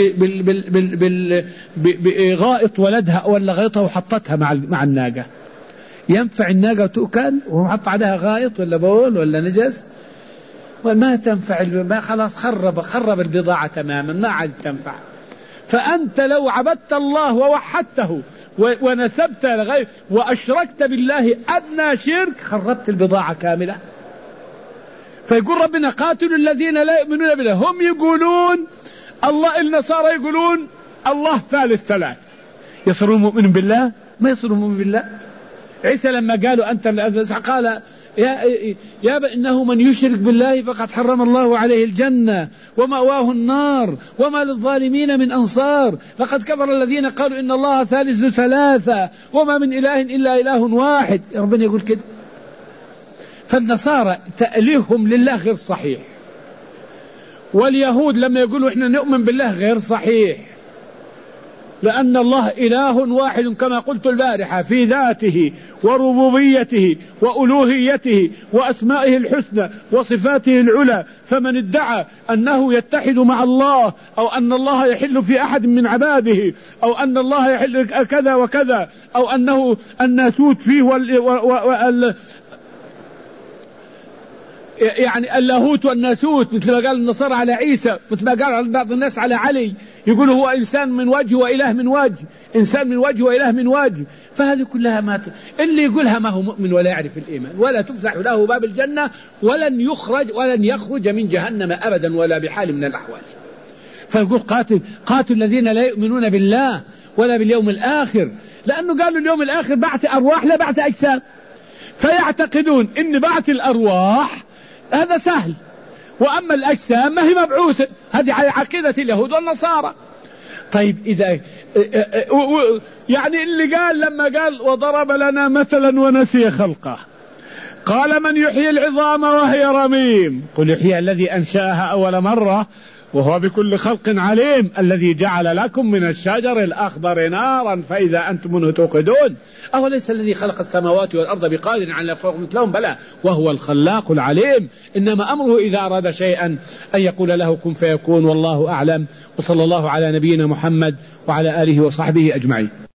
بغائط ولدها ولا غيطها وحطتها مع مع الناقة، ينفع الناقة تؤكل وحط عليها غائط ولا بول ولا نجس؟ وما تنفع، ما خلاص خرب خرب البضاعة تماما، ما عاد تنفع. فأنت لو عبدت الله ووحدته ونسبت لغير وأشركت بالله أدنى شرك خربت البضاعة كاملة. فيقول ربنا قاتلوا الذين لا يؤمنون بالله. هم يقولون الله، النصارى يقولون الله ثالث ثلاث، يصيرون مؤمن بالله؟ ما يصيرون مؤمن بالله. عيسى لما قالوا أنت قال يا يا إنه من يشرك بالله فقد حرم الله عليه الجنة ومأواه النار وما للظالمين من أنصار، لقد كفر الذين قالوا إن الله ثالث ثلاثة وما من إله إلا إله واحد. ربنا يقول كده. فالنصارى تأليههم لله غير صحيح، واليهود لما يقولوا إحنا نؤمن بالله غير صحيح، لأن الله إله واحد كما قلت البارحة في ذاته وربوبيته وألوهيته وأسمائه الحسنى وصفاته العلى. فمن ادعى أنه يتحد مع الله أو أن الله يحل في أحد من عباده أو أن الله يحل كذا وكذا أو أنه الناسوت فيه وال وال يعني اللاهوت والناسوت، مثل ما قال النصارى على عيسى، مثل ما قال بعض الناس على علي، يقولوا هو إنسان من وجه وإله من وجه، إنسان من وجه وإله من وجه. فهذه كلها ما ت... اللي يقولها ما هو مؤمن ولا يعرف الإيمان، ولا تفتح له باب الجنة، ولن يخرج ولن يخرج من جهنم أبدا ولا بحال من الأحوال. فيقول قاتل قاتل الذين لا يؤمنون بالله ولا باليوم الآخر، لأنه قالوا اليوم الآخر بعث أرواح لا بعث أجسام، فيعتقدون إن بعث الأرواح هذا سهل، وأما الأجسام ما هي مبعوثة. هذه عقيدة اليهود والنصارى. طيب إذا يعني اللي قال لما قال وضرب لنا مثلا ونسي خلقه، قال من يحيي العظام وهي رميم؟ قل يحيي الذي أنشأها أول مرة وهو بكل خلق عليم، الذي جعل لكم من الشجر الأخضر نارا فإذا أنتم منه توقدون. أوليس الذي خلق السماوات والأرض بقادر على يخلق مثلهم؟ بلى وهو الخلاق العليم. إنما أمره إذا أراد شيئا أن يقول له كن فيكون. والله أعلم، وصلى الله على نبينا محمد وعلى آله وصحبه أجمعين.